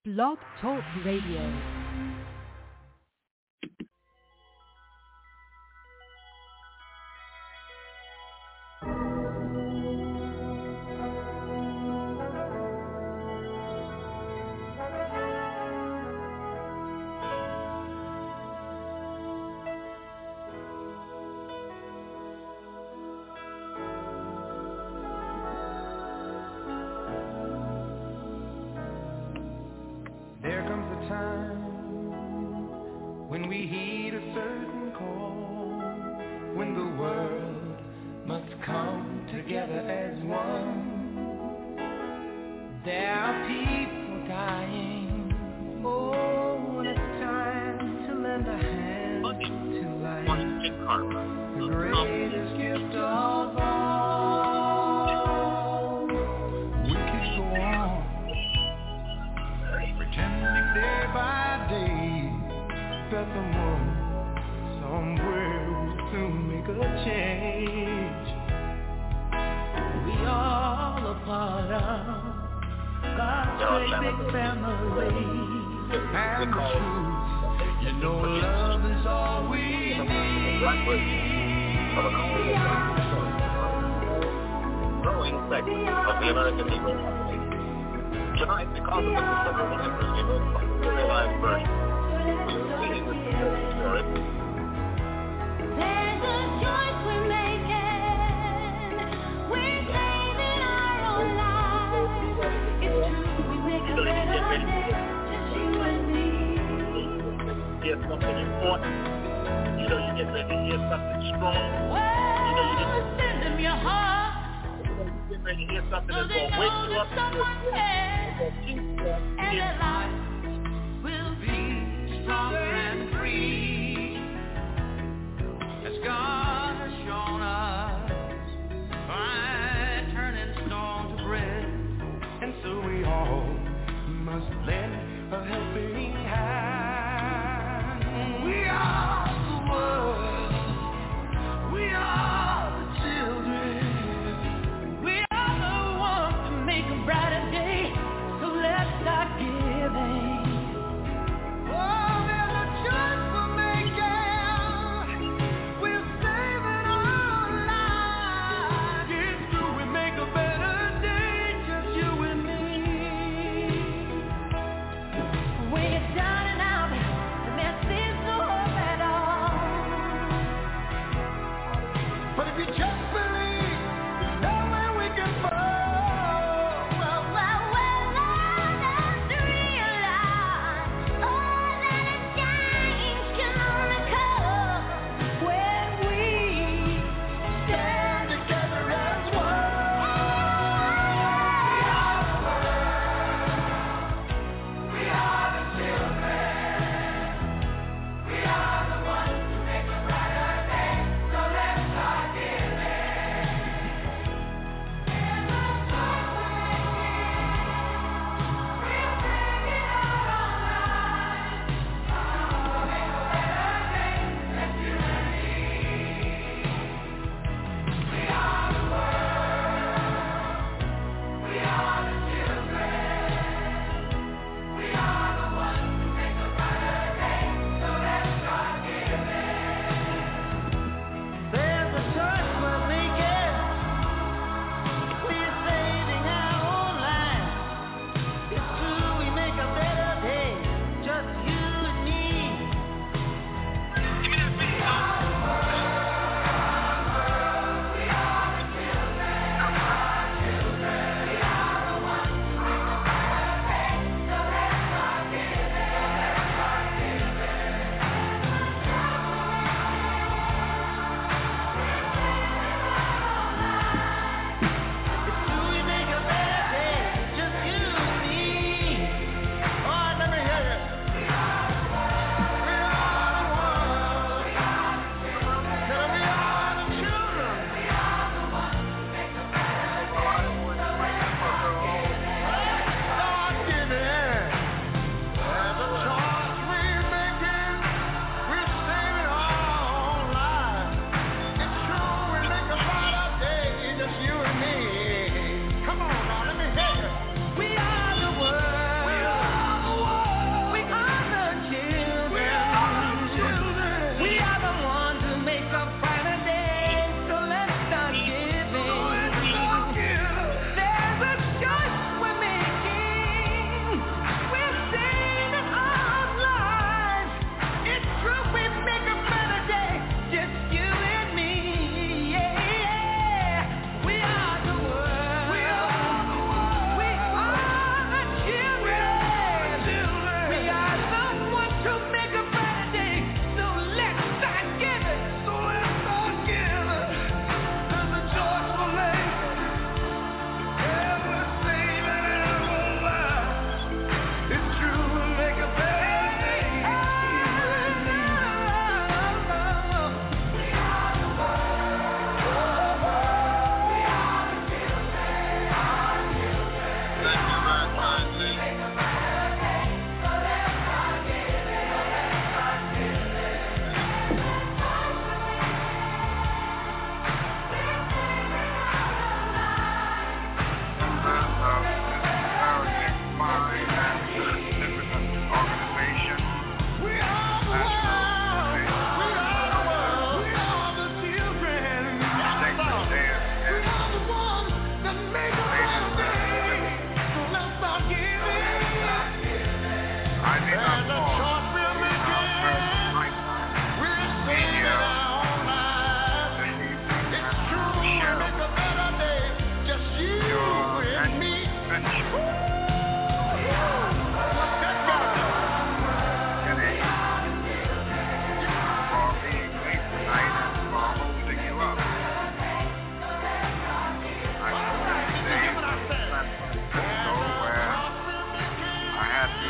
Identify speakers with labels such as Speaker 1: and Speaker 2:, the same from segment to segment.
Speaker 1: Blog Talk Radio.
Speaker 2: Brighter day, so let's start giving.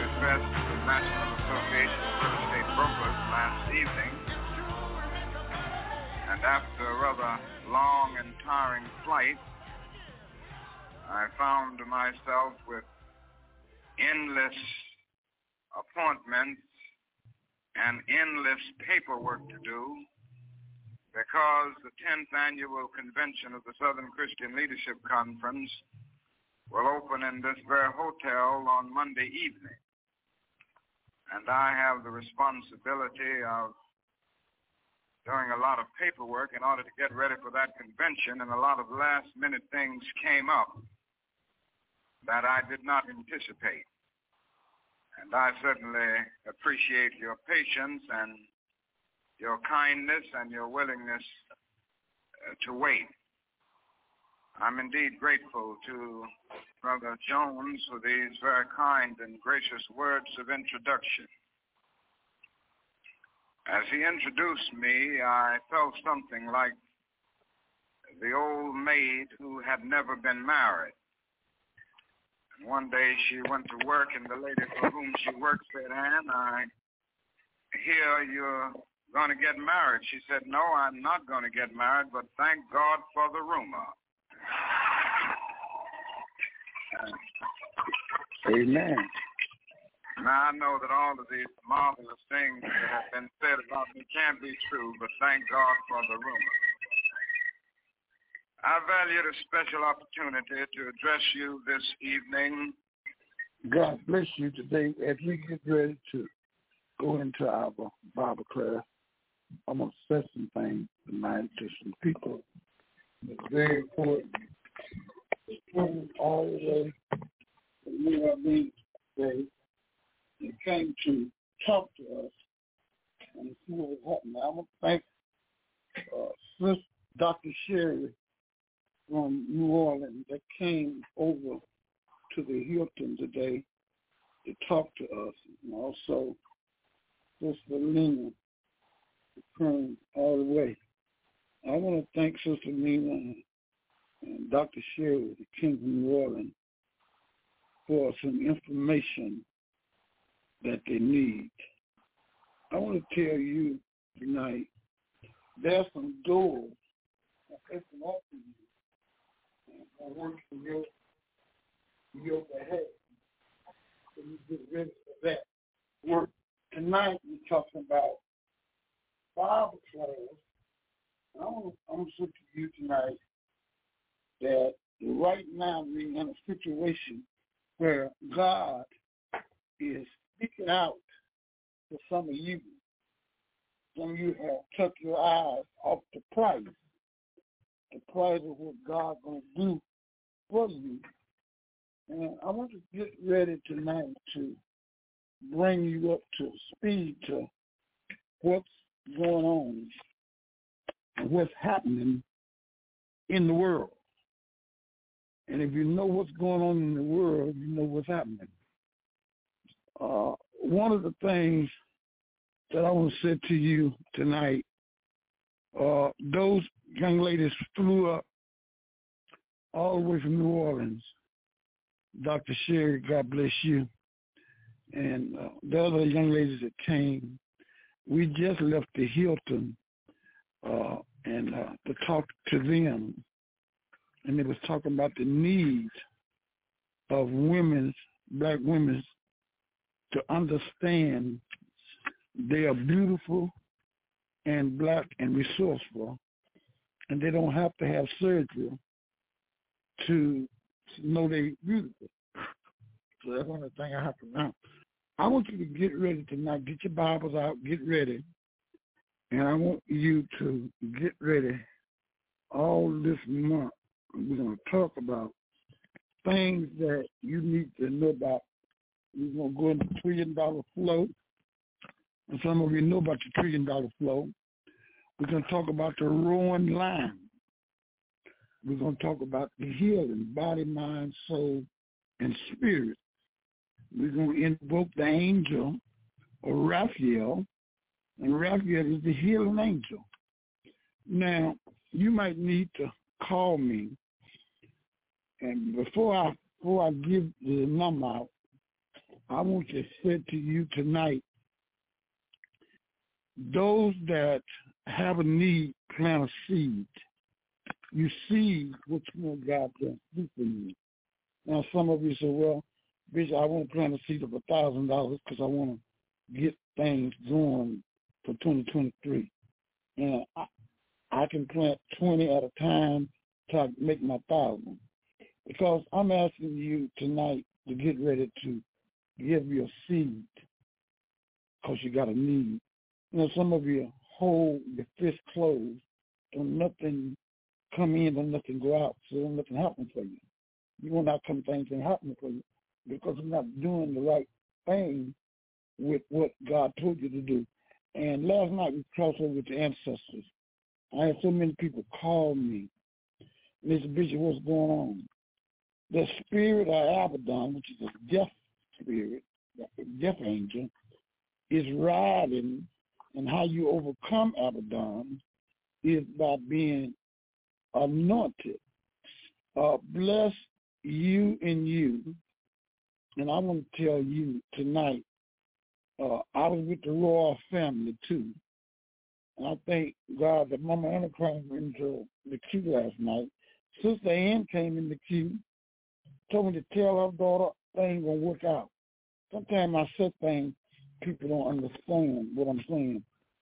Speaker 2: address to the National Association of Real Estate Brokers last evening, and after a rather long and tiring flight, I found myself with endless appointments and endless paperwork to do because the 10th Annual Convention of the Southern Christian Leadership Conference will open in this very hotel on Monday evening. And I have the responsibility of doing a lot of paperwork in order to get ready for that convention, and a lot of last-minute things came up that I did not anticipate. And I certainly appreciate your patience and your kindness and your willingness to wait. I'm indeed grateful to Brother Jones for these very kind and gracious words of introduction. As he introduced me, I felt something like the old maid who had never been married. And one day she went to work, and the lady for whom she worked said, "Ann, I hear you're going to get married." She said, "No, I'm not going to get married, but thank God for the rumor."
Speaker 3: Amen.
Speaker 2: Now, I know that all of these marvelous things that have been said about me can't be true, but thank God for the rumor. I value the special opportunity to address you this evening.
Speaker 3: God bless you today as we get ready to go into our Bible class. I'm going to say some things tonight to some people. It's very important. It's coming all the way from New Orleans today. They came to talk to us and see what was happening. I want to thank Sister Dr. Sherry from New Orleans that came over to the Hilton today to talk to us, and also Sister Lena came all the way. I want to thank Sister Lena and Dr. Sherry that came from New Orleans for some information that they need. I want to tell you tonight, there's some doors that open up for you and work for your behalf. So you get ready for that work. Tonight we're talking about Bible class. I'm going to say to you tonight that right now we're in a situation where God is speaking out for some of you. Some of you have took your eyes off the price of what God's going to do for you. And I want to get ready tonight to bring you up to speed to what's going on and what's happening in the world. And if you know what's going on in the world, you know what's happening. One of the things that I want to say to you tonight, those young ladies flew up all the way from New Orleans. Dr. Sherry, God bless you. And the other young ladies that came, we just left the Hilton and to talk to them. And they was talking about the needs of women, black women, to understand they are beautiful and black and resourceful, and they don't have to have surgery to know they're beautiful. So that's one of the things I have to know. I want you to get ready tonight. Get your Bibles out. Get ready. And I want you to get ready all this month. We're going to talk about things that you need to know about. We're going to go into $1 trillion flow. And some of you know about the $1 trillion flow. We're going to talk about the roaring lion. We're going to talk about the healing, body, mind, soul, and spirit. We're going to invoke the angel, or Raphael, and Raphael is the healing angel. Now, you might need to call me, and before I give the number out, I want to say to you tonight, those that have a need, plant a seed. You see what you want God to do for you. Now, some of you say, well, Bishop, I want to plant a seed of $1,000 because I want to get things going for 2023. And I can plant 20 at a time till I make my 1,000. Because I'm asking you tonight to get ready to give your seed because you got a need. You know, some of you hold your fist closed and nothing come in and nothing go out, so nothing happen for you. You will not come things and happen for you because you're not doing the right thing with what God told you to do. And last night we crossed over with the ancestors. I had so many people call me. Mr. Bishop, what's going on? The spirit of Abaddon, which is a death spirit, a death angel, is riding, and how you overcome Abaddon is by being anointed. Bless you and you. And I want to tell you tonight, I was with the royal family too. And I thank God that Mama Anna came into the queue last night. Sister Ann came in the queue, told me to tell her daughter things gonna work out. Sometimes I say things, people don't understand what I'm saying.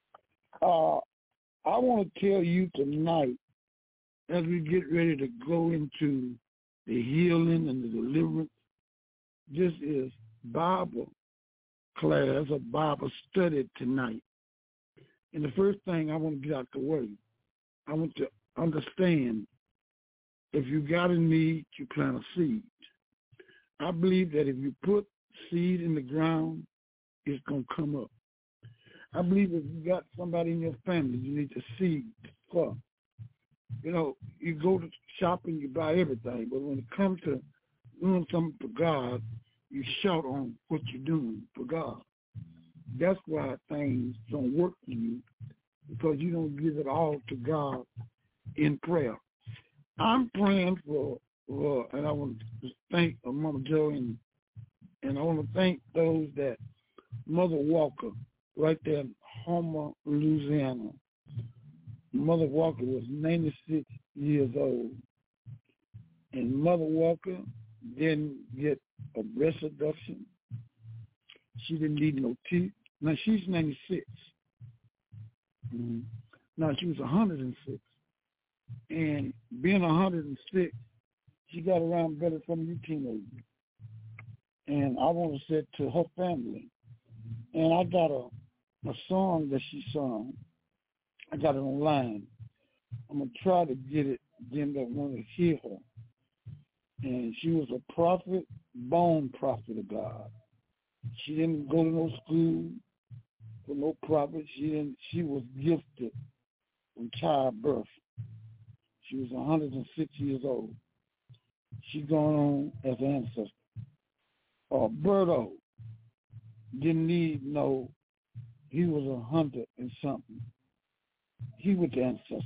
Speaker 3: I want to tell you tonight, as we get ready to go into the healing and the deliverance, this is Bible class, a Bible study tonight. And the first thing I want to get out the way, I want to understand, if you got a need, you plant a seed. I believe that if you put seed in the ground, it's going to come up. I believe if you got somebody in your family you need to seed for. You know, you go to shopping, you buy everything, but when it comes to doing something for God, you shout on what you're doing for God. That's why things don't work for you, because you don't give it all to God in prayer. I'm praying for and I want to thank Mama Joe, and I want to thank those that Mother Walker, right there in Homer, Louisiana. Mother Walker was 96 years old. And Mother Walker didn't get a breast reduction. She didn't need no teeth. Now, she's 96. Now, she was 106. And being 106, she got around better from you teenagers. And I want to say to her family, and I got a song that she sung. I got it online. I'm going to try to get it, them that want to hear her. And she was a prophet, born prophet of God. She didn't go to no school for no prophet. She was gifted from childbirth. She was 106 years old. She gone on as an ancestor. Berto didn't need no, he was 100 and something. He was the ancestor.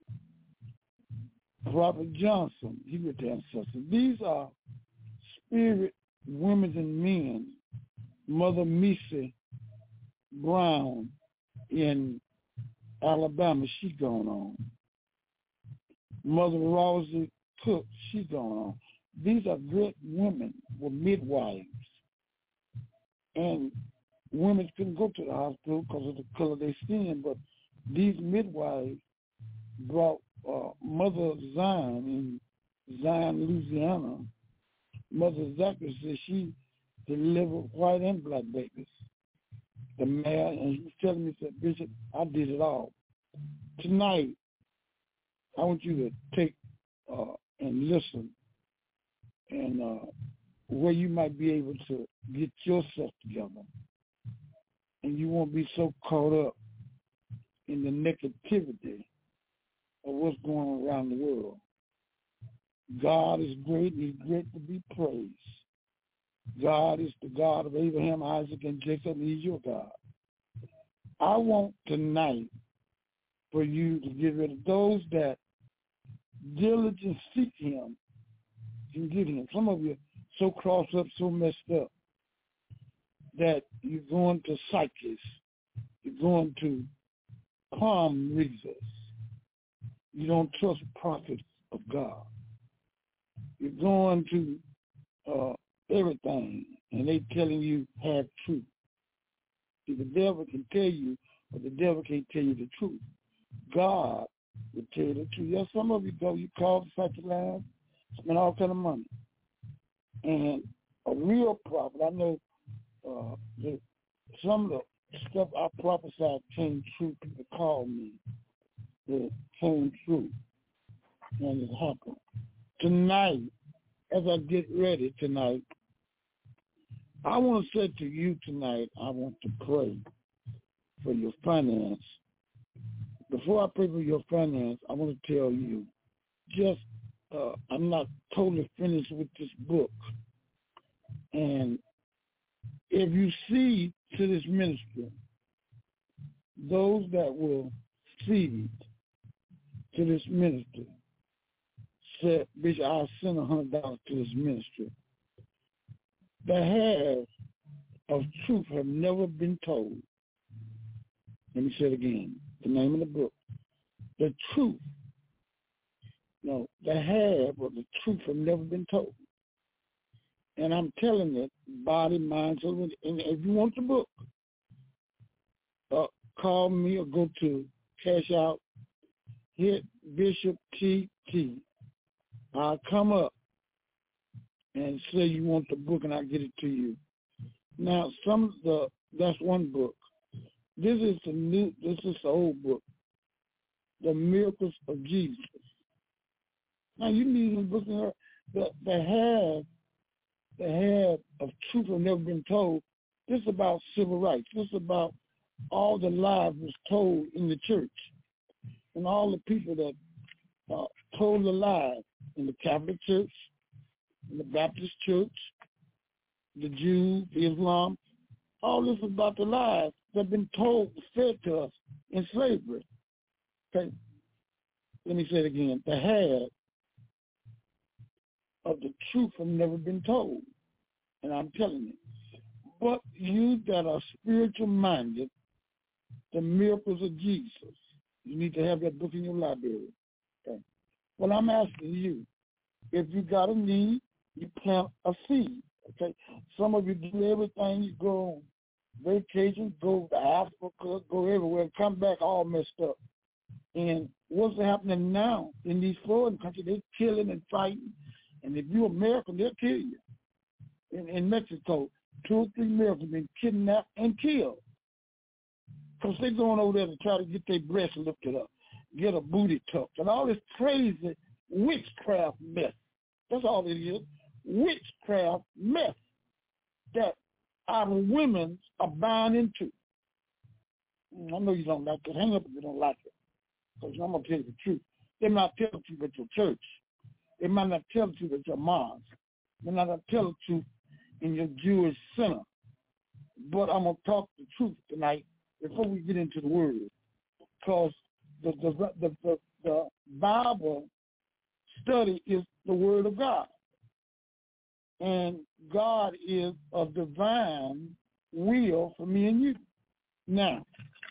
Speaker 3: Robert Johnson, he was the ancestor. These are spirit women and men. Mother Missy Brown in Alabama, she gone on. Mother Rosie Cook, she gone on. These are great women, were midwives. And women couldn't go to the hospital because of the color of their skin, but these midwives brought Mother Zion in Zion, Louisiana. Mother Zachary said she delivered white and black babies. The mayor, and he was telling me, said, Bishop, I did it all. Tonight, I want you to take and listen, and where you might be able to get yourself together, and you won't be so caught up in the negativity of what's going on around the world. God is great, and he's great to be praised. God is the God of Abraham, Isaac, and Jacob, and he's your God. I want tonight for you to get rid of those that diligently seek him can get him. Some of you so crossed up, so messed up. that you're going to psychics, you're going to palm readers. You don't trust prophets of God. You're going to everything, and they telling you have truth. See, the devil can tell you, but the devil can't tell you the truth. God will tell you the truth. Yes, some of you go, you call the psychic line, spend all kind of money. And a real prophet, I know some of the stuff I prophesied came true. People call me. It came true. And it happened. Tonight, as I get ready tonight, I want to say to you tonight, I want to pray for your finance. Before I pray for your finance, I want to tell you, I'm not totally finished with this book. And if you see to this ministry, those that will seed to this ministry, said, Bishop, I'll send $100 to this ministry. The half of truth have never been told. Let me say it again. The name of the book. The truth. No, the half of the truth have never been told. And I'm telling it, body, mind, soul. And if you want the book, call me or go to Cash Out, hit Bishop TT. I'll come up and say you want the book, and I'll get it to you. Now, that's one book. This is the old book, The Miracles of Jesus. Now, you need this book in her. The half of truth have never been told. This is about civil rights. This is about all the lies was told in the church and all the people that told the lies in the Catholic Church, in the Baptist Church, the Jews, Islam. All this is about the lies that have been told, fed to us in slavery. Okay? Let me say it again. The half of the truth have never been told. And I'm telling you. But you that are spiritual minded, the miracles of Jesus, you need to have that book in your library. Okay? Well, I'm asking you, if you got a need, you plant a seed. Okay? Some of you do everything. You go on vacation, go to Africa, go everywhere, and come back all messed up. And what's happening now in these foreign countries? They're killing and fighting. And if you're American, they'll kill you. In Mexico, 2 or 3 Americans have been kidnapped and killed. Because they're going over there to try to get their breasts lifted up, get a booty tucked, and all this crazy witchcraft mess. That's all it is, witchcraft mess that our women are buying into. I know you don't like it. Hang up if you don't like it. Because I'm going to tell you the truth. They might tell the truth at your church. They might not tell the truth at your mosque. They might not tell the truth in your Jewish center. But I'm going to talk the truth tonight before we get into the word. Because the Bible study is the word of God. And God is a divine will for me and you. Now,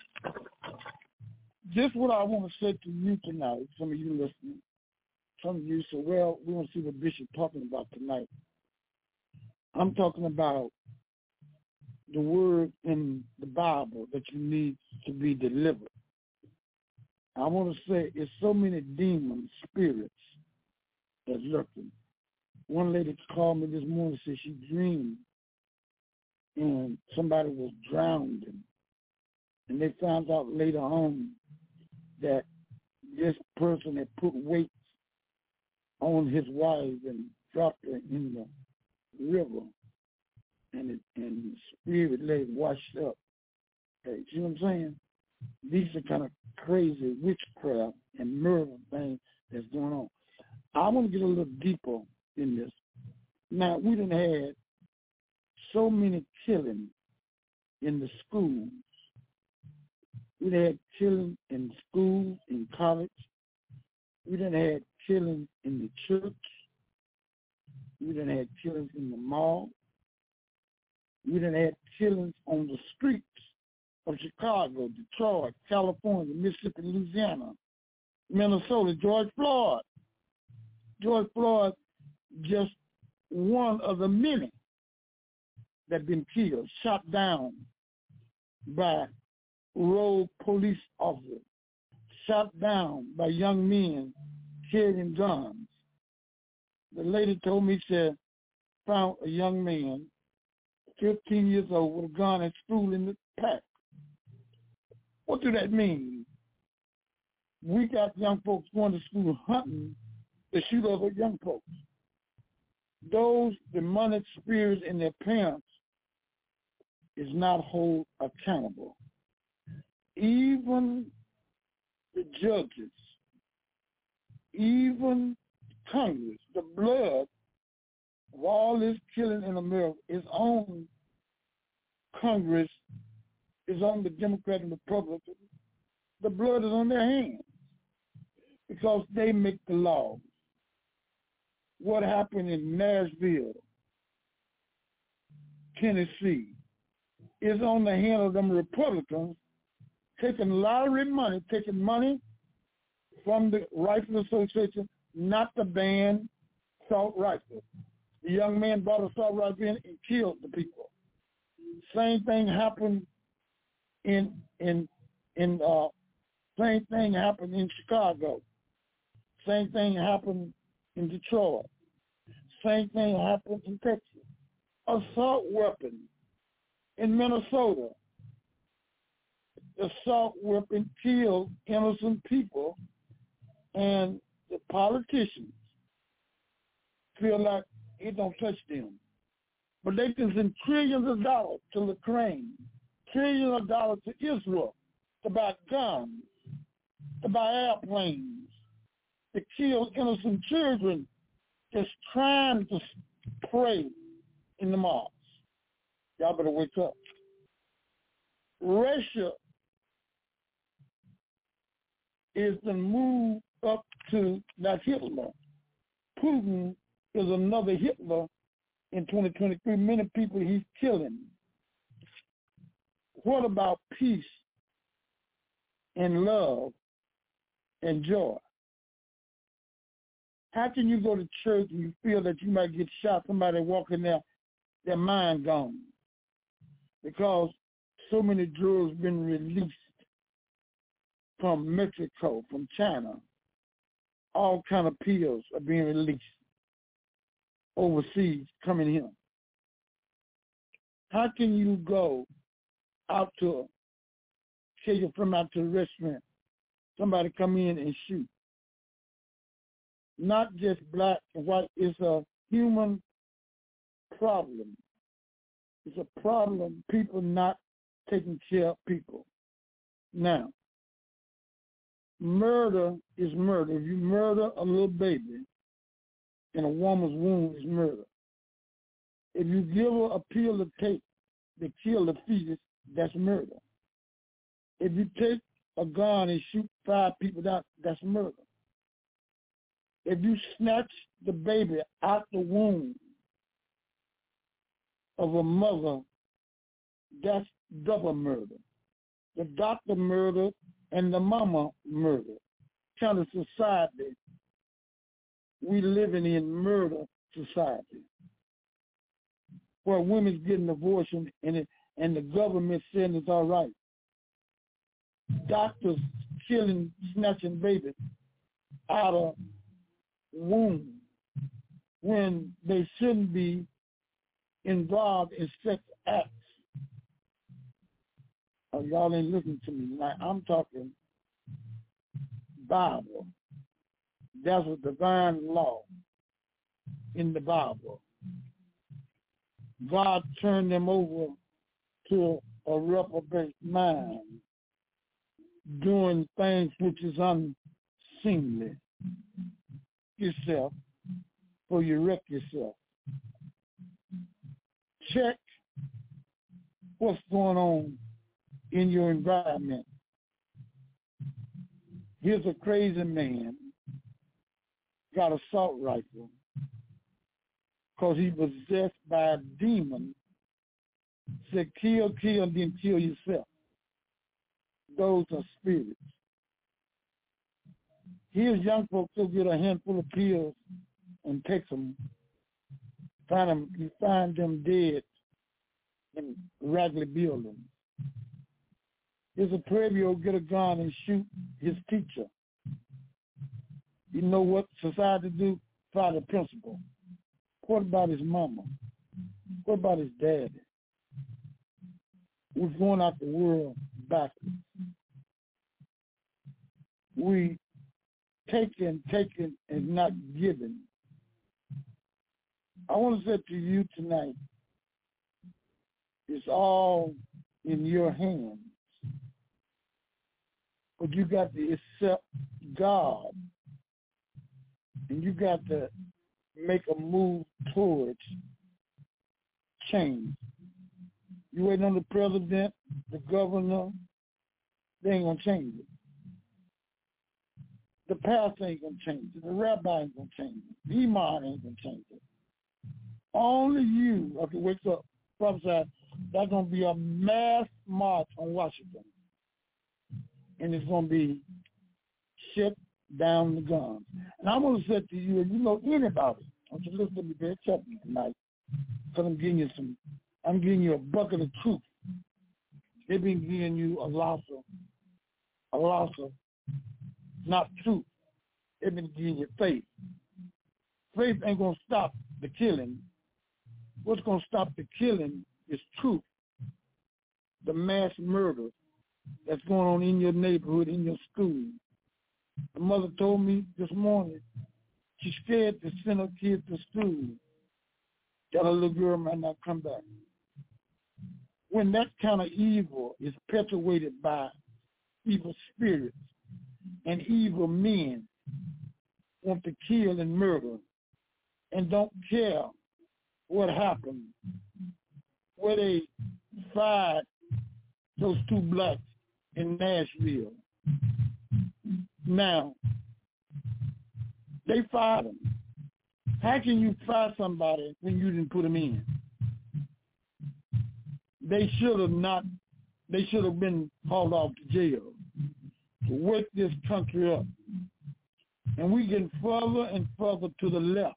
Speaker 3: just what I want to say to you tonight, some of you listening, some of you say, well, we want to see what Bishop's talking about tonight. I'm talking about the word in the Bible that you need to be delivered. I want to say it's so many demon spirits that's lurking. One lady called me this morning and said she dreamed and somebody was drowning. And they found out later on that this person had put weights on his wife and dropped her in the river. And the spirit lay washed up. Okay, see what I'm saying? These are kind of crazy witchcraft and murder things that's going on. I want to get a little deeper in this. Now, we done had so many killings in the schools. We done had killings in schools, in college. We done had killings in the church. We done had killings in the mall. We done had killings on the streets of Chicago, Detroit, California, Mississippi, Louisiana, Minnesota. George Floyd, just one of the many that have been killed, shot down by rogue police officers, shot down by young men carrying guns. The lady told me, she said, found a young man, 15 years old, with a gun at school in the pack. What do that mean? We got young folks going to school hunting to shoot other young folks. Those demonic spirits in their parents is not held accountable. Even the judges, even Congress, the blood of all this killing in America is on Congress, is on the Democrat and Republican. The blood is on their hands because they make the laws. What happened in Nashville, Tennessee, is on the hand of them Republicans taking lottery money, taking money from the Rifle Association not to ban assault rifles. The young man bought an assault rifle and killed the people. Same thing happened in Chicago. Same thing happened in Detroit. Same thing happened in Texas. Assault weapon in Minnesota. Assault weapon killed innocent people, and the politicians feel like it don't touch them. But they can send trillions of dollars to Ukraine, trillions of dollars to Israel to buy guns, to buy airplanes, to kill innocent children just trying to pray in the mosques. Y'all better wake up. Russia is the move up to that Hitler. Putin is another Hitler in 2023. Many people he's killing. What about peace and love and joy? How can you go to church and you feel that you might get shot, somebody walking there, their mind gone? Because so many drugs been released from Mexico, from China. All kind of pills are being released overseas, coming here. How can you go out to, take your friend out to a restaurant, somebody come in and shoot? Not just black and white, it's a human problem. It's a problem, people not taking care of people. Now, murder is murder. If you murder a little baby in a woman's womb, is murder. If you give her a pill to take to kill the fetus, that's murder. If you take a gun and shoot 5 people down, that's murder. If you snatch the baby out the womb of a mother, that's double murder. The doctor murdered and the mama murdered. Kind of society we living in, murder society, where women's getting abortion and the government saying it's all right. Doctors killing, snatching babies out of womb when they shouldn't be involved in sex acts. Oh, y'all ain't listening to me. Like, I'm talking Bible. That's a divine law in the Bible. God turned them over to a reprobate mind, doing things which is unseemly. Yourself, or you wreck yourself. Check what's going on in your environment. Here's a crazy man, got an assault rifle because he was possessed by a demon Said kill, and then kill yourself. Those are spirits. Here's young folks who get a handful of pills and takes them. You find them dead in raggedy buildings. Here's a 12-year-old get a gun and shoot his teacher. You know what society do? Fire the principal. What about his mama? What about his daddy? We're going out the world backwards. We taking, and not giving. I want to say to you tonight, it's all in your hands. But you got to accept God. And you got to make a move towards change. You waiting on the president, the governor, they ain't going to change it. The pastor ain't going to change it. The rabbi ain't going to change it. The imam ain't going to change it. Only you have to wake up, prophesy, that's going to be a mass march on Washington. And it's going to be shut down the guns. And I'm going to say to you, if you know anybody, I want you to listen to me very carefully tonight, because I'm giving you a bucket of truth. They've been giving you a loss of not truth. They've been giving you faith. Faith ain't going to stop the killing. What's going to stop the killing is truth. The mass murder that's going on in your neighborhood, in your school. The mother told me this morning she's scared to send her kids to school, that her little girl might not come back. When that kind of evil is perpetuated by evil spirits and evil men want to kill and murder and don't care what happened, where they fired those two blacks in Nashville. Now, they fired them. How can you fire somebody when you didn't put them in? They should have been hauled off to jail to wake this country up. And we get further and further to the left.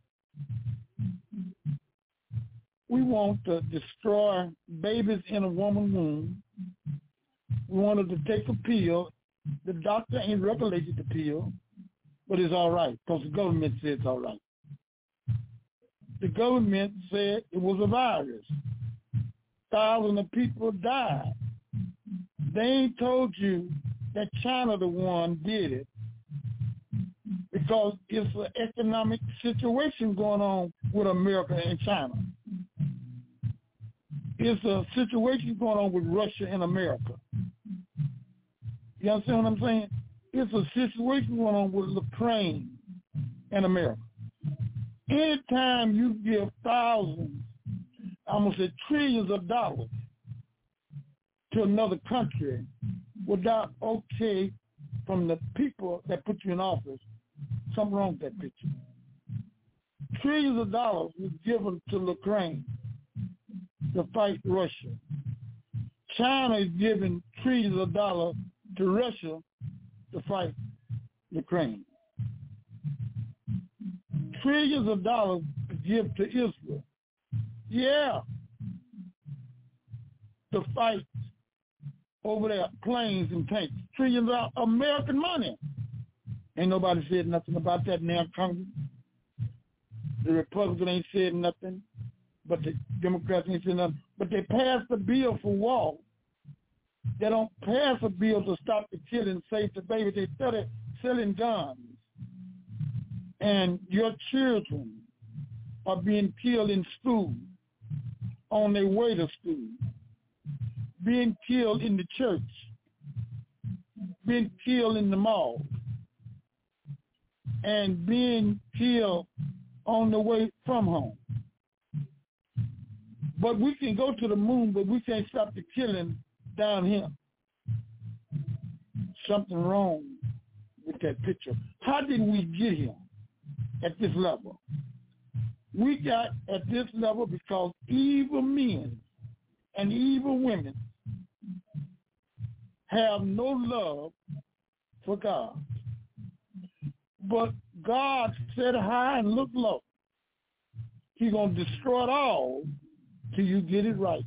Speaker 3: We want to destroy babies in a woman's womb. We wanted to take a pill. The doctor ain't regulated the pill, but it's all right because the government said it's all right. The government said it was a virus. Thousands of people died. They ain't told you that China the one did it because it's an economic situation going on with America and China. It's a situation going on with Russia and America. You understand what I'm saying? It's a situation going on with Ukraine and America. Anytime you give thousands, I'm going to say trillions of dollars to another country without okay from the people that put you in office, something wrong with that picture. Trillions of dollars was given to Ukraine to fight Russia. China is giving trillions of dollars to Russia to fight Ukraine. Trillions of dollars to give to Israel. Yeah. To fight over their planes and tanks. Trillions of American money. Ain't nobody said nothing about that now, Congress. The Republicans ain't said nothing, but the Democrats ain't said nothing. But they passed a bill for war. They don't pass a bill to stop the killing, save the baby. They started selling guns. And your children are being killed in school, on their way to school, being killed in the church, being killed in the mall, and being killed on the way from home. But we can go to the moon, but we can't stop the killing down here. Something wrong with that picture. How did we get here at this level? We got at this level because evil men and evil women have no love for God. But God set high and looked low. He's going to destroy it all till you get it right.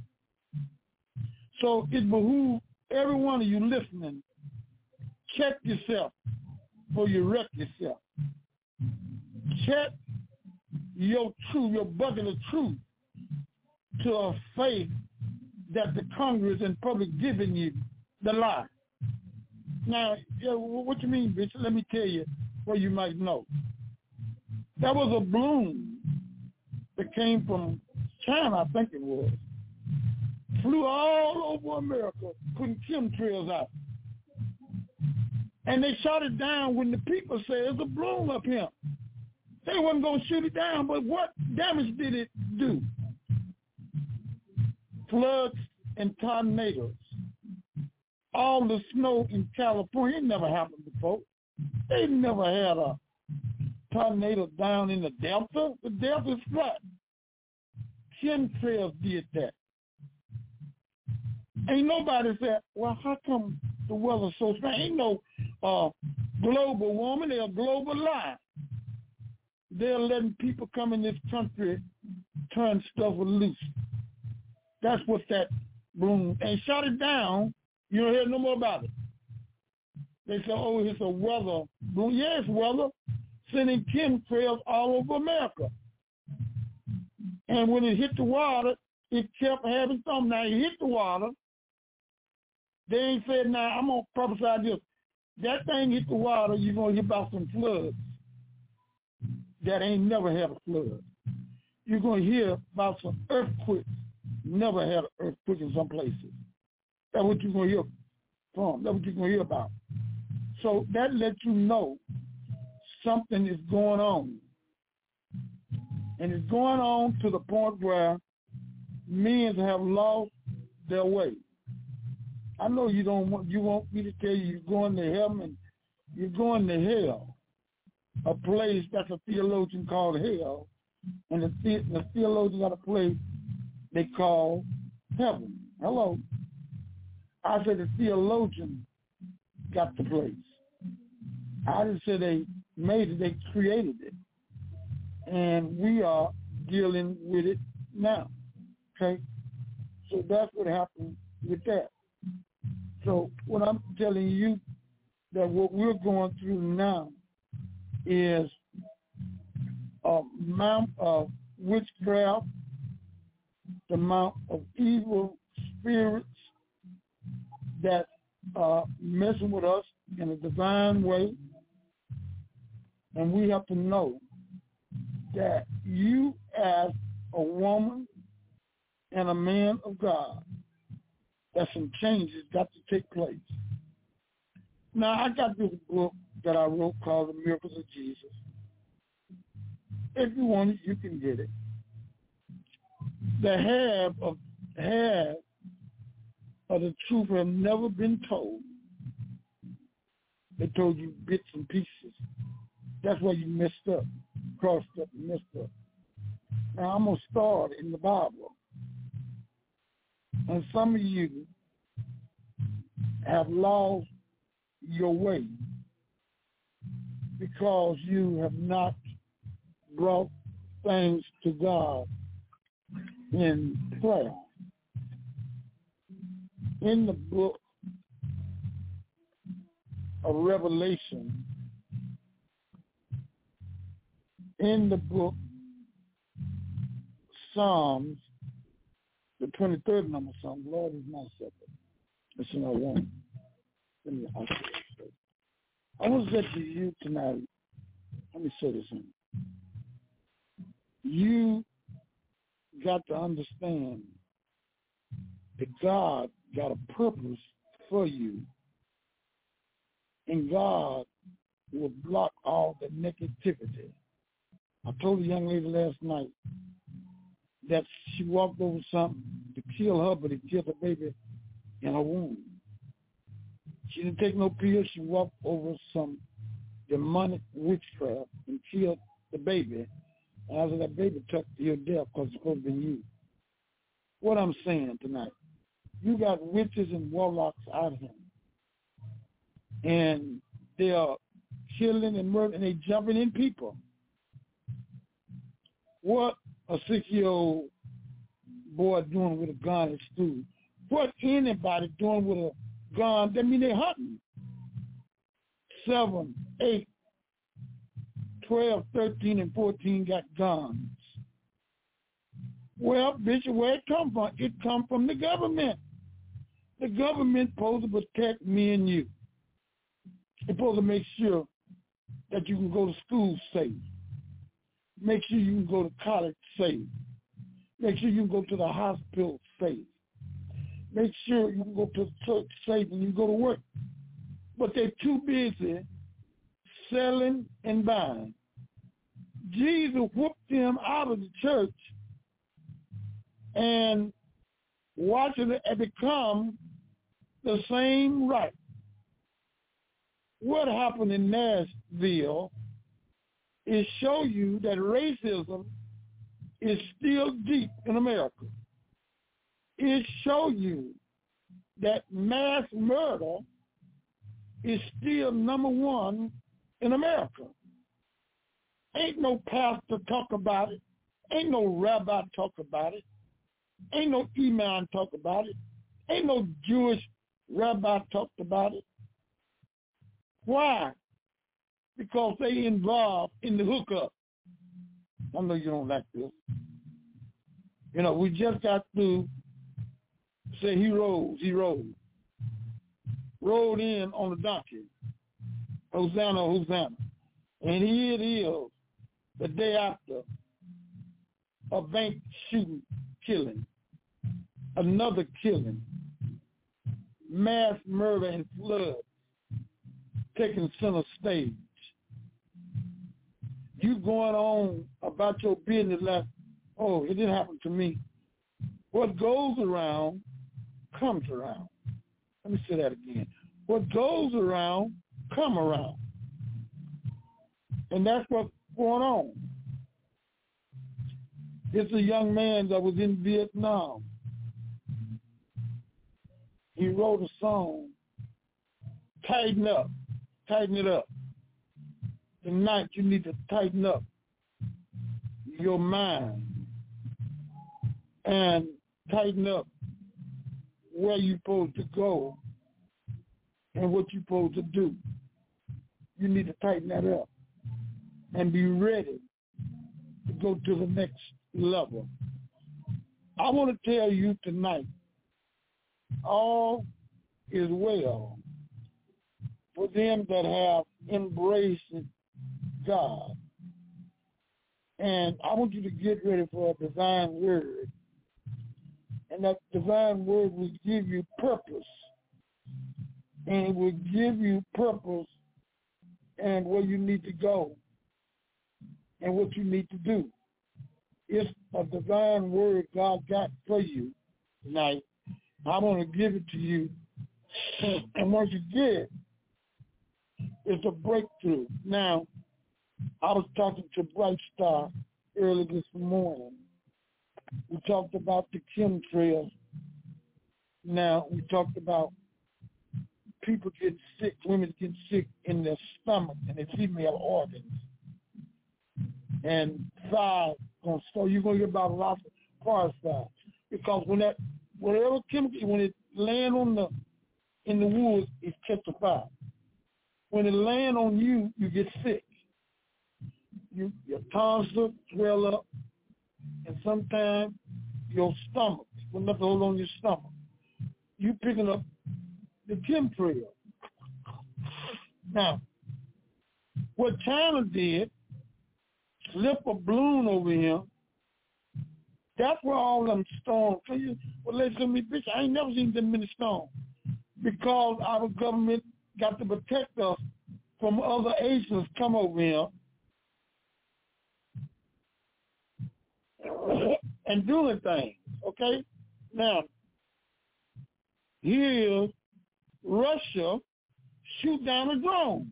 Speaker 3: So it behooves every one of you listening, check yourself before you wreck yourself. Check your truth, your bucket of truth to a faith that the Congress and public giving you the lie. Now, what you mean, Bishop? Let me tell you what you might know. There was a balloon that came from China, I think it was, flew all over America, putting chemtrails out. And they shot it down when the people said there's a balloon up here. They wasn't going to shoot it down, but what damage did it do? Floods and tornadoes. All the snow in California, it never happened before. They never had a tornado down in the Delta. The Delta is flat. Chemtrails did that. Ain't nobody said, well, how come the weather's so strange? Ain't no global warming. They're a global lie. They're letting people come in this country turn stuff loose. That's what that balloon. And shot it down. You don't hear no more about it. They say, oh, it's a weather balloon. Yeah, it's weather. Sending chemtrails all over America. And when it hit the water, it kept having something. Now, it hit the water. They ain't said, now, I'm going to prophesy this. That thing hit the water, you're going to hear about some floods that ain't never had a flood. You're going to hear about some earthquakes. Never had an earthquake in some places. That's what you're going to hear from. That's what you're going to hear about. So that lets you know something is going on. And it's going on to the point where men have lost their way. I know you want me to tell you you're going to heaven and you're going to hell, a place that's a theologian called hell, and the theologian got a place they call heaven. Hello. I said the theologian got the place. I didn't say they made it, they created it. And we are dealing with it now. Okay? So that's what happened with that. So what I'm telling you, that what we're going through now is a amount of witchcraft, the amount of evil spirits that are messing with us in a divine way. And we have to know that you as a woman and a man of God, that some changes got to take place. Now, I got this book that I wrote called The Miracles of Jesus. If you want it, you can get it. The half of the truth have never been told. They told you bits and pieces. That's why you messed up, crossed up and messed up. Now, I'm going to start in the Bible. And some of you have lost your way because you have not brought things to God in prayer. In the book of Revelation, in the book Psalms, the 23rd number Psalm, Lord is my shepherd. Listen, I want. I want to say to you tonight, let me say this in. You got to understand that God got a purpose for you, and God will block all the negativity. I told a young lady last night that she walked over something to kill her, but it killed the baby in her womb. She didn't take no pills. She walked over some demonic witchcraft and killed the baby. And after that baby took to your death because it's supposed to be you. what I'm saying tonight. You got witches and warlocks out here. And they are killing and murdering, and they jumping in people. What a 6-year-old boy doing with a gun at school? What anybody doing with a gun? That mean they're hunting. 7, 8, 12, 13, and 14 got guns. Well, Bishop, where it come from? It come from the government. The government supposed to protect me and you. It's supposed to make sure that you can go to school safe. Make sure you can go to college safe. Make sure you can go to the hospital safe. Make sure you can go to the church safe and you go to work. But they're too busy selling and buying. Jesus whooped them out of the church and watching it become the same right. What happened in Nashville is show you that racism is still deep in America. It show you that mass murder is still number one in America. Ain't no pastor talk about it. Ain't no rabbi talk about it. Ain't no imam talk about it. Ain't no Jewish rabbi talked about it. Why? Because they involved in the hookup. I know you don't like this. You know, we just got to say he rode in on the donkey. Hosanna, Hosanna. And here it is, the day after a bank shooting, killing, another killing, mass murder and flood taking center stage. You going on about your business like, oh, it didn't happen to me. What goes around comes around. Let me say that again. What goes around, come around. And that's what's going on. It's a young man that was in Vietnam. He wrote a song, Tighten Up, Tighten It Up. Tonight you need to tighten up your mind and tighten up where you're supposed to go and what you're supposed to do. You need to tighten that up and be ready to go to the next level. I want to tell you tonight, all is well for them that have embraced God. And I want you to get ready for a divine word. And that divine word will give you purpose. And it will give you purpose and where you need to go and what you need to do. It's a divine word God got for you tonight. I want to give it to you. And once you get it, it's a breakthrough. Now, I was talking to Bright Star early this morning. We talked about the chemtrails. Now, we talked about people getting sick, women getting sick in their stomach and their female organs. And fire going to start. You're going to hear about lots of forest fire. Because when that, whatever chemical, when it land in the woods, it catches fire. When it land on you, you get sick. Your tonsils swell up, and sometimes your stomach, will not hold on your stomach. You picking up the chemtrail. Now, what China did, slip a balloon over here, that's where all them storms, well, listen to me, bitch, I ain't never seen them many storms. Because our government got to protect us from other Asians come over here and doing things, okay? Now, here is Russia shoot down a drone.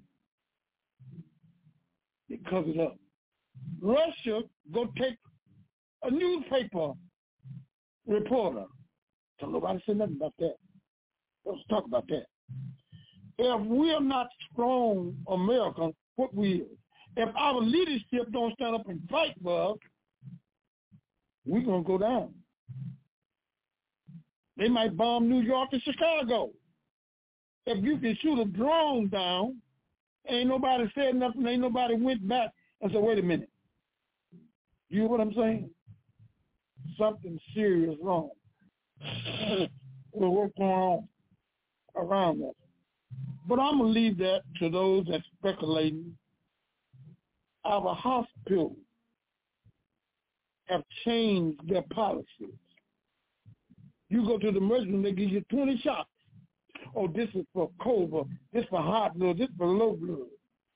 Speaker 3: They cover it up. Russia go take a newspaper reporter. So nobody said nothing about that. Let's talk about that. If we're not strong Americans, what we is? If our leadership don't stand up and fight for us, we're going to go down. They might bomb New York and Chicago. If you can shoot a drone down, ain't nobody said nothing, ain't nobody went back and said, wait a minute. You know what I'm saying? Something serious wrong with what's going on around us. But I'm going to leave that to those that speculating. Our hospitals have changed their policies. You go to the emergency room, they give you 20 shots. Oh, this is for COVID, this for high blood, this for low blood.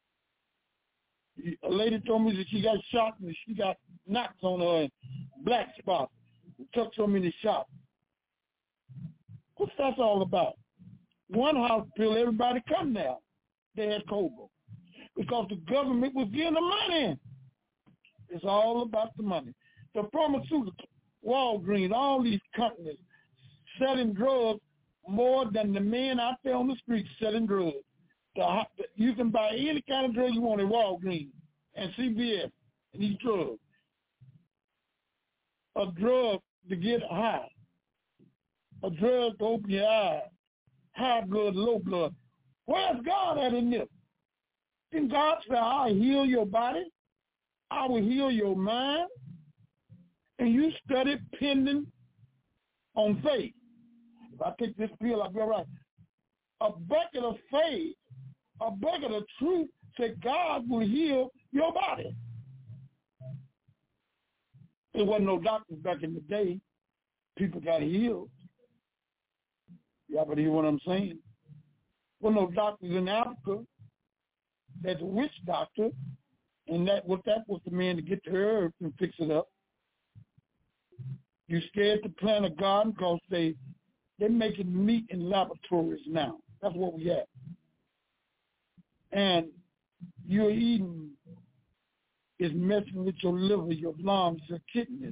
Speaker 3: A lady told me that she got shot and she got knocks on her and black spots. It took so many shots. What's that all about? One hospital, everybody come there. They had COVID because the government was giving the money. It's all about the money. The pharmaceutical, Walgreens, all these companies selling drugs more than the men out there on the street selling drugs. You can buy any kind of drug you want at Walgreens and CVS and these drugs. A drug to get high. A drug to open your eyes. High blood, low blood. Where's God at in this? Can God say, I'll heal your body? I will heal your mind? And you study pending on faith. If I take this pill, I'll be all right. A bucket of faith, a bucket of truth, said God will heal your body. There wasn't no doctors back in the day. People got healed. Y'all but hear what I'm saying? There were no doctors in Africa. There's a witch doctor, and that was the man to get the herbs and fix it up. You scared to plant a garden because they're making meat in laboratories now. That's what we have. And you're eating is messing with your liver, your lungs, your kidneys.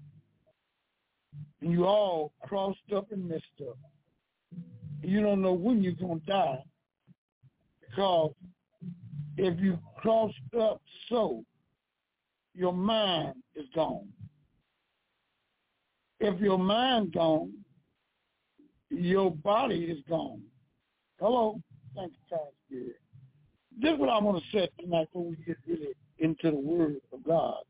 Speaker 3: And you all crossed up and messed up. You don't know when you're going to die. Because if you crossed up so, your mind is gone. If your mind gone, your body is gone. Hello? Thank you, God Spirit. This is what I want to say tonight before we get really into the Word of God.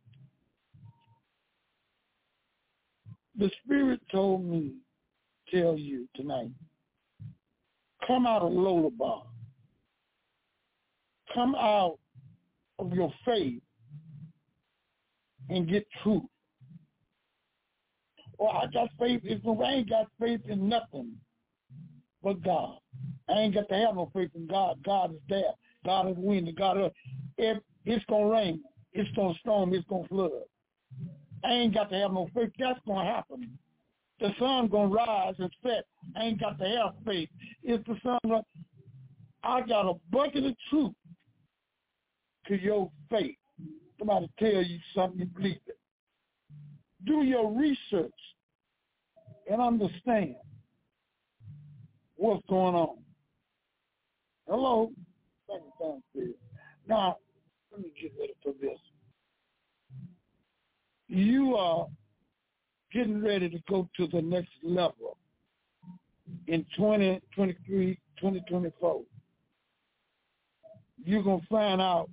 Speaker 3: The Spirit told me to tell you tonight, come out of Lodabar. Come out of your faith and get truth. Well, I got faith. I ain't got faith in nothing but God. I ain't got to have no faith in God. God is there. God is winning. God is. If it's going to rain, it's going to storm, it's going to flood. I ain't got to have no faith. That's going to happen. The sun going to rise and set. I ain't got to have faith. If the sun, I got a bucket of truth to your faith. Somebody tell you something, you believe it. Do your research and understand what's going on. Hello? Thank you. Now, let me get ready for this. You are getting ready to go to the next level in 2023, 2024. You're going to find out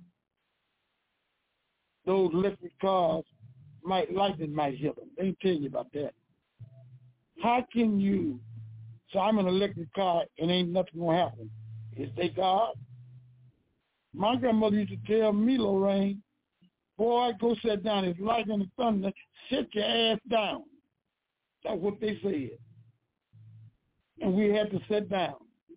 Speaker 3: those electric cars, lightning might hit them. They ain't tell you about that. How can you, so I'm in an electric car and ain't nothing going to happen. Is they God? My grandmother used to tell me, Lorraine, boy, go sit down. It's lightning and thunder. Sit your ass down. That's what they said. And we had to sit down.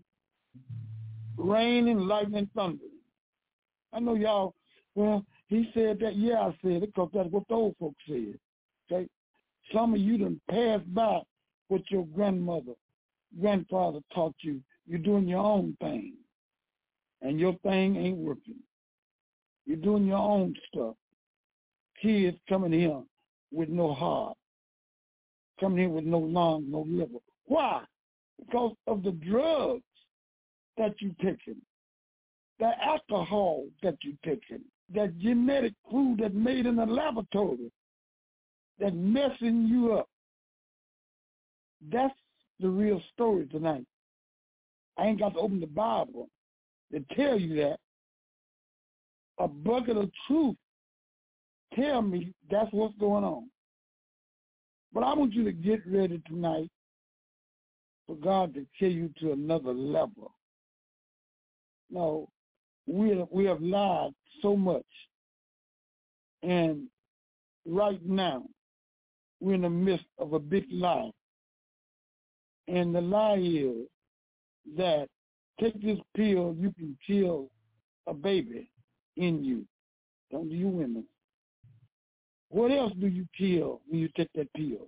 Speaker 3: Rain and lightning and thunder. I know y'all, well, he said that. Yeah, I said it because that's what the old folks said. Okay? Some of you done passed by what your grandfather taught you. You're doing your own thing. And your thing ain't working. You're doing your own stuff. Kids coming here with no heart. coming in with no lung, no liver. Why? Because of the drugs that you're taking, the alcohol that you're taking, that genetic food that's made in the laboratory that's messing you up. That's the real story tonight. I ain't got to open the Bible to tell you that. A bucket of truth tell me that's what's going on. But I want you to get ready tonight for God to take you to another level. No, we have lied so much. And right now, we're in the midst of a big lie. And the lie is that take this pill, you can kill a baby in you. Don't you women. What else do you kill when you take that pill?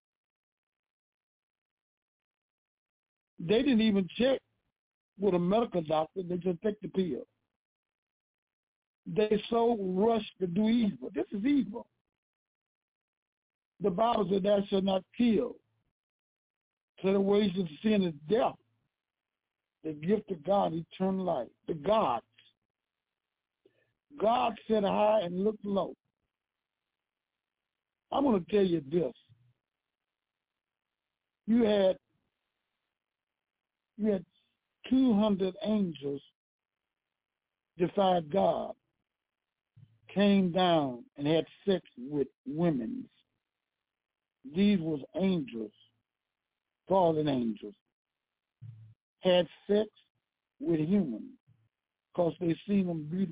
Speaker 3: They didn't even check with a medical doctor. They just take the pill. They so rush to do evil. This is evil. The Bible said thou shalt not kill. So the wages of sin is death. The gift of God, eternal life. The gods. God sit high and looked low. I'm going to tell you this. You had 200 angels defied God, came down and had sex with women. These was angels, fallen angels, had sex with humans because they seen them beautiful.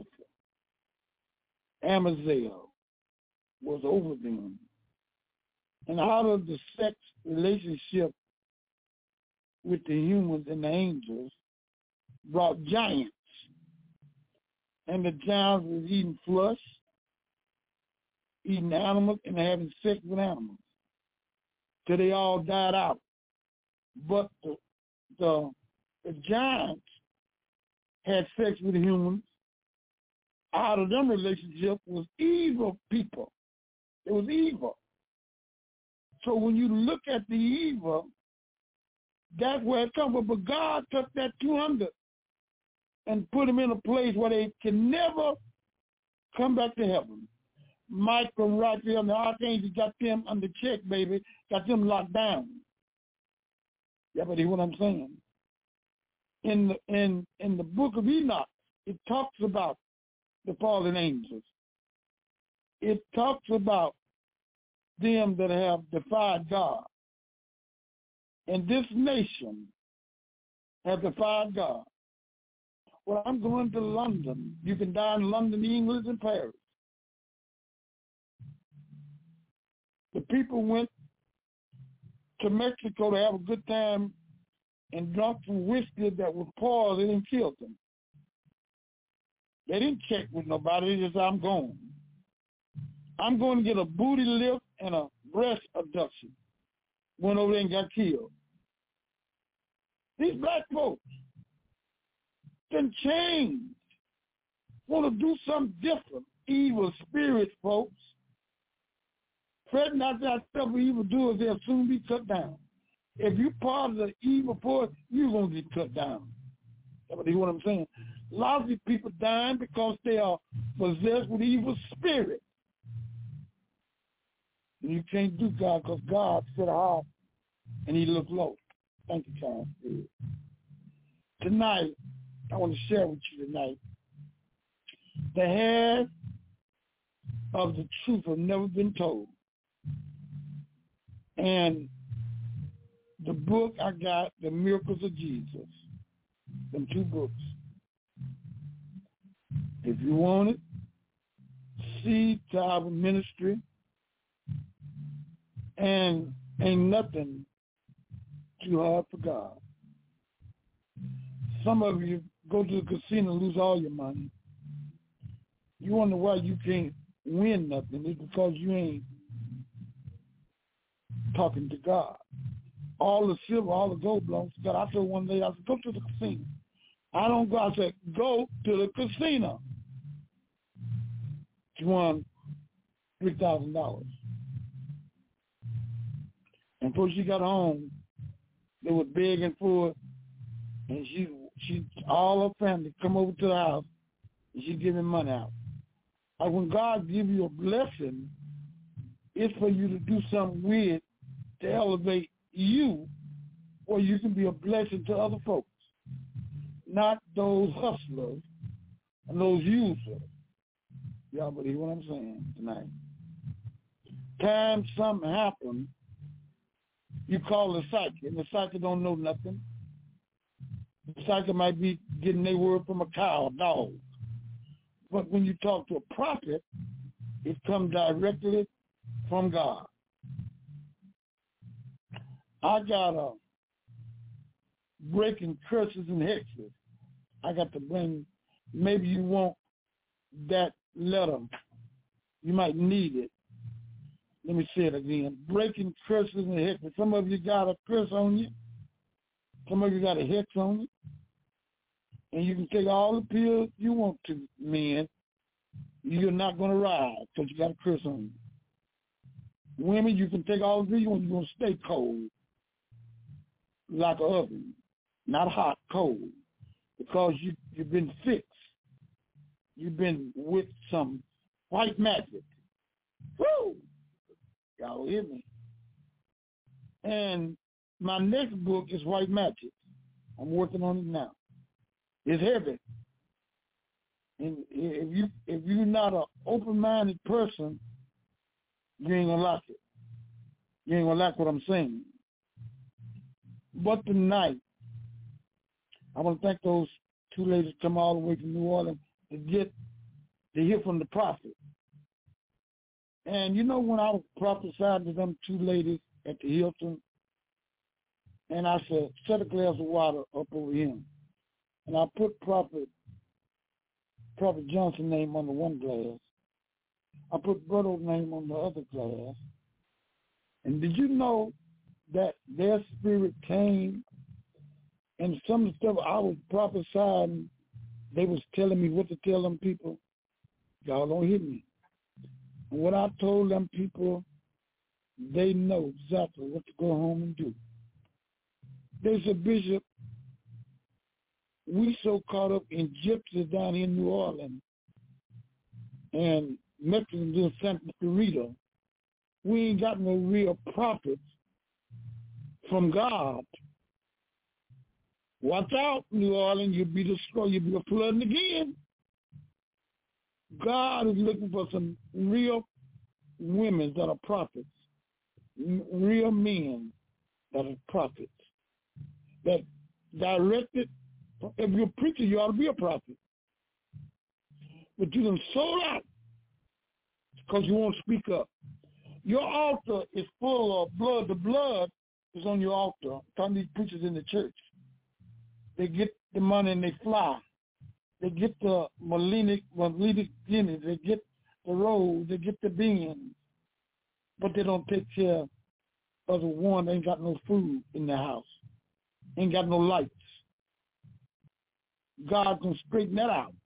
Speaker 3: Amaziah was over them. And out of the sex relationship with the humans and the angels brought giants. And the giants was eating flesh, eating animals, and having sex with animals. Till they all died out. But the giants had sex with humans. Out of them relationship was evil people. It was evil. So when you look at the evil, that's where it comes from. But God took that 200 and put them in a place where they can never come back to heaven. Michael, Raphael, and the archangel got them under check, baby. Got them locked down. Yeah, but hear what I'm saying? In the book of Enoch, it talks about the fallen angels. It talks about them that have defied God. And this nation has defied God. Well, I'm going to London. You can die in London, England, and Paris. The people went to Mexico to have a good time and drank some whiskey that was poisoned and killed them. They didn't check with nobody. They just said, I'm going. I'm going to get a booty lift and a breast abduction. Went over there and got killed. These black folks can change, want to do something different. Evil spirits, folks. Fretting out that stuff with evil doers, they'll soon be cut down. If you're part of the evil force, you're going to get cut down. That's what I'm saying. A lot of these people dying because they are possessed with evil spirit. And you can't do God because God sit high and he looked low. Thank you, Charles. Tonight, I want to share with you tonight, the half of the truth have never been told. And the book I got, The Miracles of Jesus, them 2 books. If you want it, seed to our ministry, and ain't nothing too hard for God. Some of you go to the casino and lose all your money. You wonder why you can't win nothing. It's because you ain't talking to God. All the silver, all the gold belongs to God. I told one lady, I said, go to the casino. I don't go. I said, go to the casino. She won $3,000. And before she got home, they were begging for it, and she all her family come over to the house, and she giving money out. Like when God give you a blessing, it's for you to do something weird to elevate you, or you can be a blessing to other folks, not those hustlers and those users. Y'all believe what I'm saying tonight? Time something happens, you call the psychic, and the psychic don't know nothing. The psychic might be getting their word from a cow, a dog. But when you talk to a prophet, it comes directly from God. I got breaking curses and hexes. I got to bring, maybe you want that letter. You might need it. Let me say it again. Breaking curses and hexes. Some of you got a curse on you. Some of you got a hex on you. And you can take all the pills you want to, men. You're not going to ride because you got a curse on you. Women, you can take all the pills you want. You're going to stay cold like an oven. Not hot, cold. Because you've been fixed. You've been with some white magic. Woo! Y'all hear me? And my next book is White Magic. I'm working on it now. It's heavy. And if you're not an open-minded person, you ain't gonna like it. You ain't gonna like what I'm saying. But tonight, I want to thank those two ladies that come all the way from New Orleans to hear from the prophet. And you know when I was prophesying to them two ladies at the Hilton, and I said, set a glass of water up over him. And I put Prophet Johnson's name on the one glass. I put Berto's name on the other glass. And did you know that their spirit came, and some of the stuff I was prophesying, they was telling me what to tell them people? Y'all don't hear me. And what I told them people, they know exactly what to go home and do. They said, Bishop, we so caught up in gypsies down here in New Orleans and Mexicans in Santa Rita, we ain't got no real prophets from God. Watch out, New Orleans, you'll be destroyed, you'll be flooding again. God is looking for some real women that are prophets, real men that are prophets, that directed. If you're a preacher, you ought to be a prophet. But you done sold out because you won't speak up. Your altar is full of blood. The blood is on your altar. I'm talking to these preachers in the church. They get the money and they fly. They get the Molinic guineas. They get the rose. They get the beans. But they don't take care of the one that ain't got no food in the house. Ain't got no lights. God can straighten that out.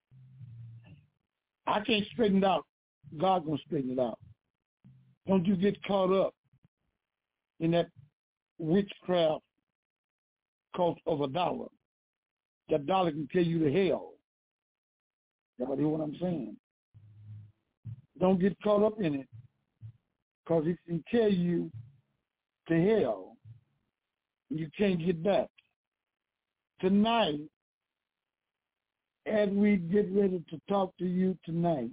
Speaker 3: I can't straighten it out. God can straighten it out. Don't you get caught up in that witchcraft cult of a dollar. That dollar can take you to hell. Everybody hear what I'm saying? Don't get caught up in it, because it can carry you to hell. You can't get back. Tonight, as we get ready to talk to you tonight,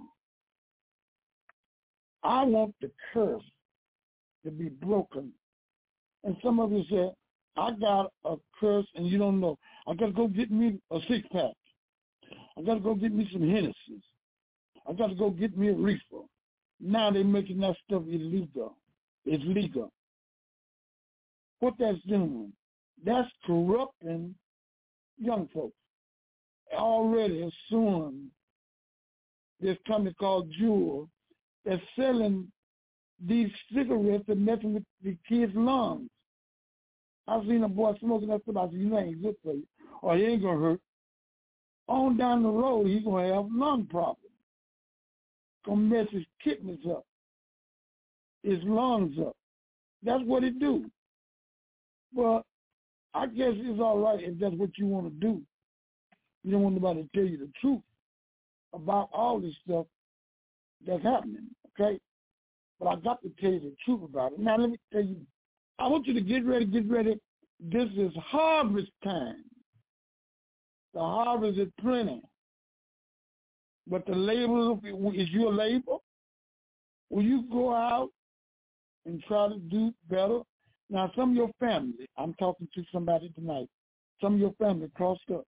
Speaker 3: I want the curse to be broken. And some of you say, I got a curse and you don't know. I got to go get me a six-pack. I got to go get me some Hennessy's. I got to go get me a reefer. Now they're making that stuff illegal. It's legal. What that's doing, that's corrupting young folks. Already suing this company called Juul that's selling these cigarettes and messing with the kids' lungs. I've seen a boy smoking that stuff. I said, you know, ain't good for you, or he ain't going to hurt. On down the road, he's going to have lung problems. Going to mess his kidneys up, his lungs up. That's what it do. But I guess it's all right if that's what you want to do. You don't want nobody to tell you the truth about all this stuff that's happening, okay? But I got to tell you the truth about it. Now, let me tell you, I want you to get ready. This is harvest time. The harvest is plenty. But the labor, is you a labor? Will you go out and try to do better? Now, some of your family, I'm talking to somebody tonight, some of your family crossed up.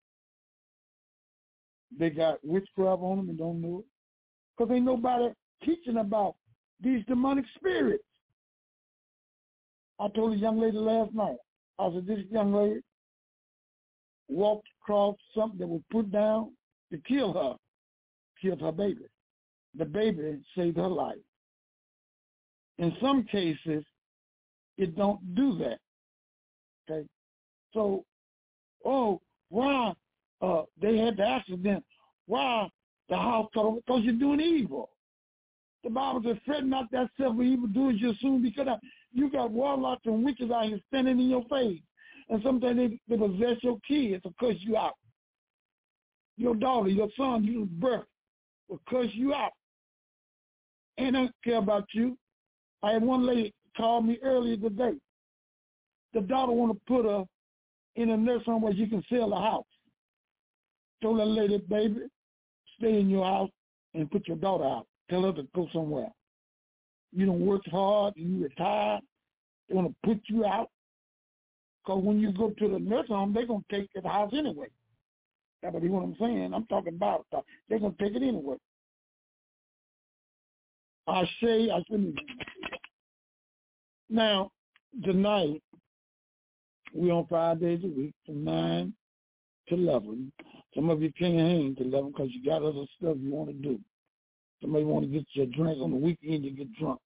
Speaker 3: They got witchcraft on them and don't know it. Because ain't nobody teaching about these demonic spirits. I told a young lady last night, I said, this young lady walked across something that was put down to kill her, killed her baby. The baby saved her life. In some cases, it don't do that. Okay? So, why they had the accident? Why the house cut over? Because you're doing evil. The Bible says, fret not thyself for evil doers, you'll soon be cut out. You got warlocks and witches out here standing in your face. And sometimes they possess your kids to cuss you out. Your daughter, your son, you birth will cuss you out. And they don't care about you. I had one lady call me earlier today. The daughter want to put her in a nursing home where she can sell the house. Told that lady, baby, stay in your house and put your daughter out. Tell her to go somewhere. You don't work hard, you retired, they want to put you out. Because when you go to the nursing home, they're going to take the house anyway. That's what I'm saying. I'm talking about they're going to take it anyway. Now, tonight, we're on 5 days a week from 9 to 11. Some of you can't hang to 11 because you got other stuff you want to do. Somebody want to get your drink on the weekend, you get drunk.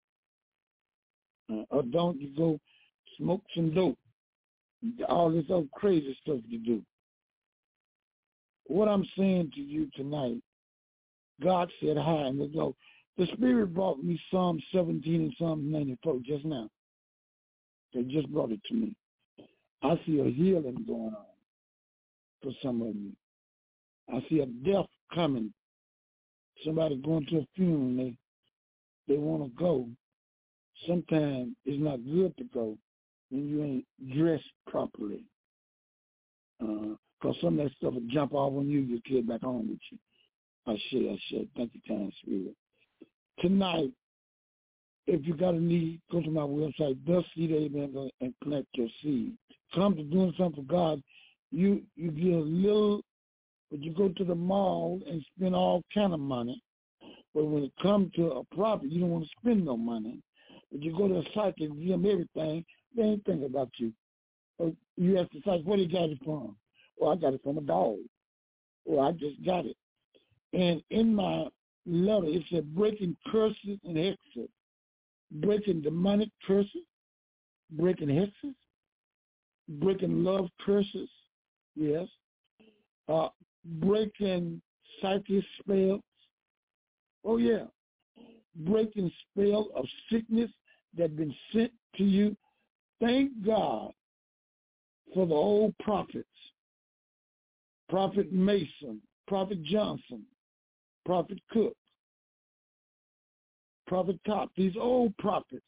Speaker 3: Or don't you go smoke some dope. All this other crazy stuff you do. What I'm saying to you tonight, God said hi, and let's go. The Spirit brought me Psalm 17 and Psalm 94 just now. They just brought it to me. I see a healing going on for some of you. I see a death coming. Somebody going to a funeral, they want to go. Sometimes it's not good to go when you ain't dressed properly. Because some of that stuff will jump off on you, your kid back home with you. I share. Thank you, kind Spirit. Tonight, if you got a need, go to my website, TheSeed, and plant your seed. Come to doing something for God. You get a little, but you go to the mall and spend all kind of money. But when it comes to a property, you don't want to spend no money. But you go to a site and give them everything, they ain't thinking about you. Or you ask the site, where you got it from? Well, I got it from a dog. Well, I just got it. And in my letter, it said breaking curses and hexes. Breaking demonic curses, breaking hexes, breaking love curses, yes. Breaking psychic spells. Oh, yeah. Breaking spells of sickness that been sent to you. Thank God for the old prophets. Prophet Mason, Prophet Johnson, Prophet Cook, Prophet Top. These old prophets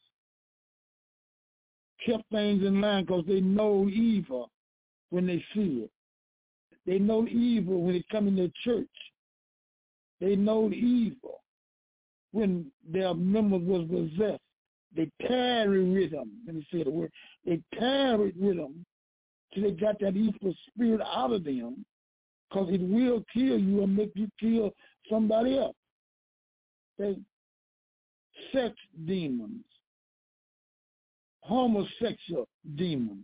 Speaker 3: kept things in line because they know evil when they see it. They know evil when they come in their church. They know evil when their members was possessed. They tarry with them. Let me say the word. They tarried with them till they got that evil spirit out of them, because it will kill you and make you kill somebody else. Okay? Sex demons, homosexual demons,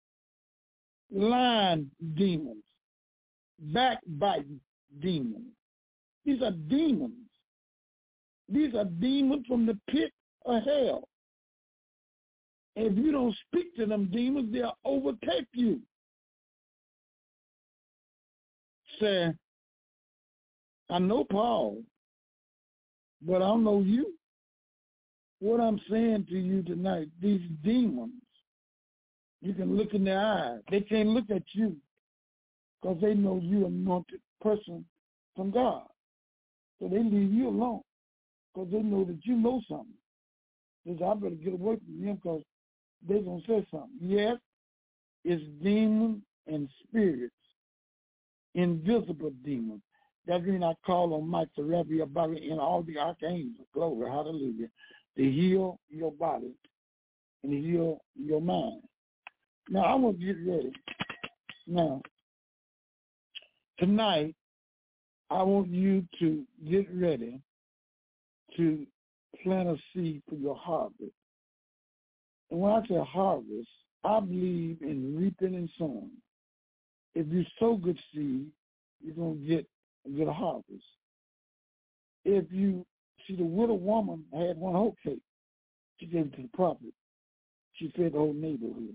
Speaker 3: lying demons, backbiting demons. These are demons. These are demons from the pit of hell. And if you don't speak to them demons, they'll overtake you. Say, I know Paul, but I don't know you. What I'm saying to you tonight, these demons, you can look in their eyes. They can't look at you because they know you're an anointed person from God. So they leave you alone because they know that you know something. They say, I better get away from them because they're going to say something. Yes, it's demons and spirits, invisible demons. That means I call on Michael Rabbi about it and all the archangels, glory, hallelujah, to heal your body and to heal your mind. Now, I want to get ready. Now, tonight, I want you to get ready to plant a seed for your harvest. And when I say harvest, I believe in reaping and sowing. If you sow good seed, you're going to get a good harvest. If you see, the widow woman had one whole cake. She gave it to the prophet. She fed the whole neighborhood.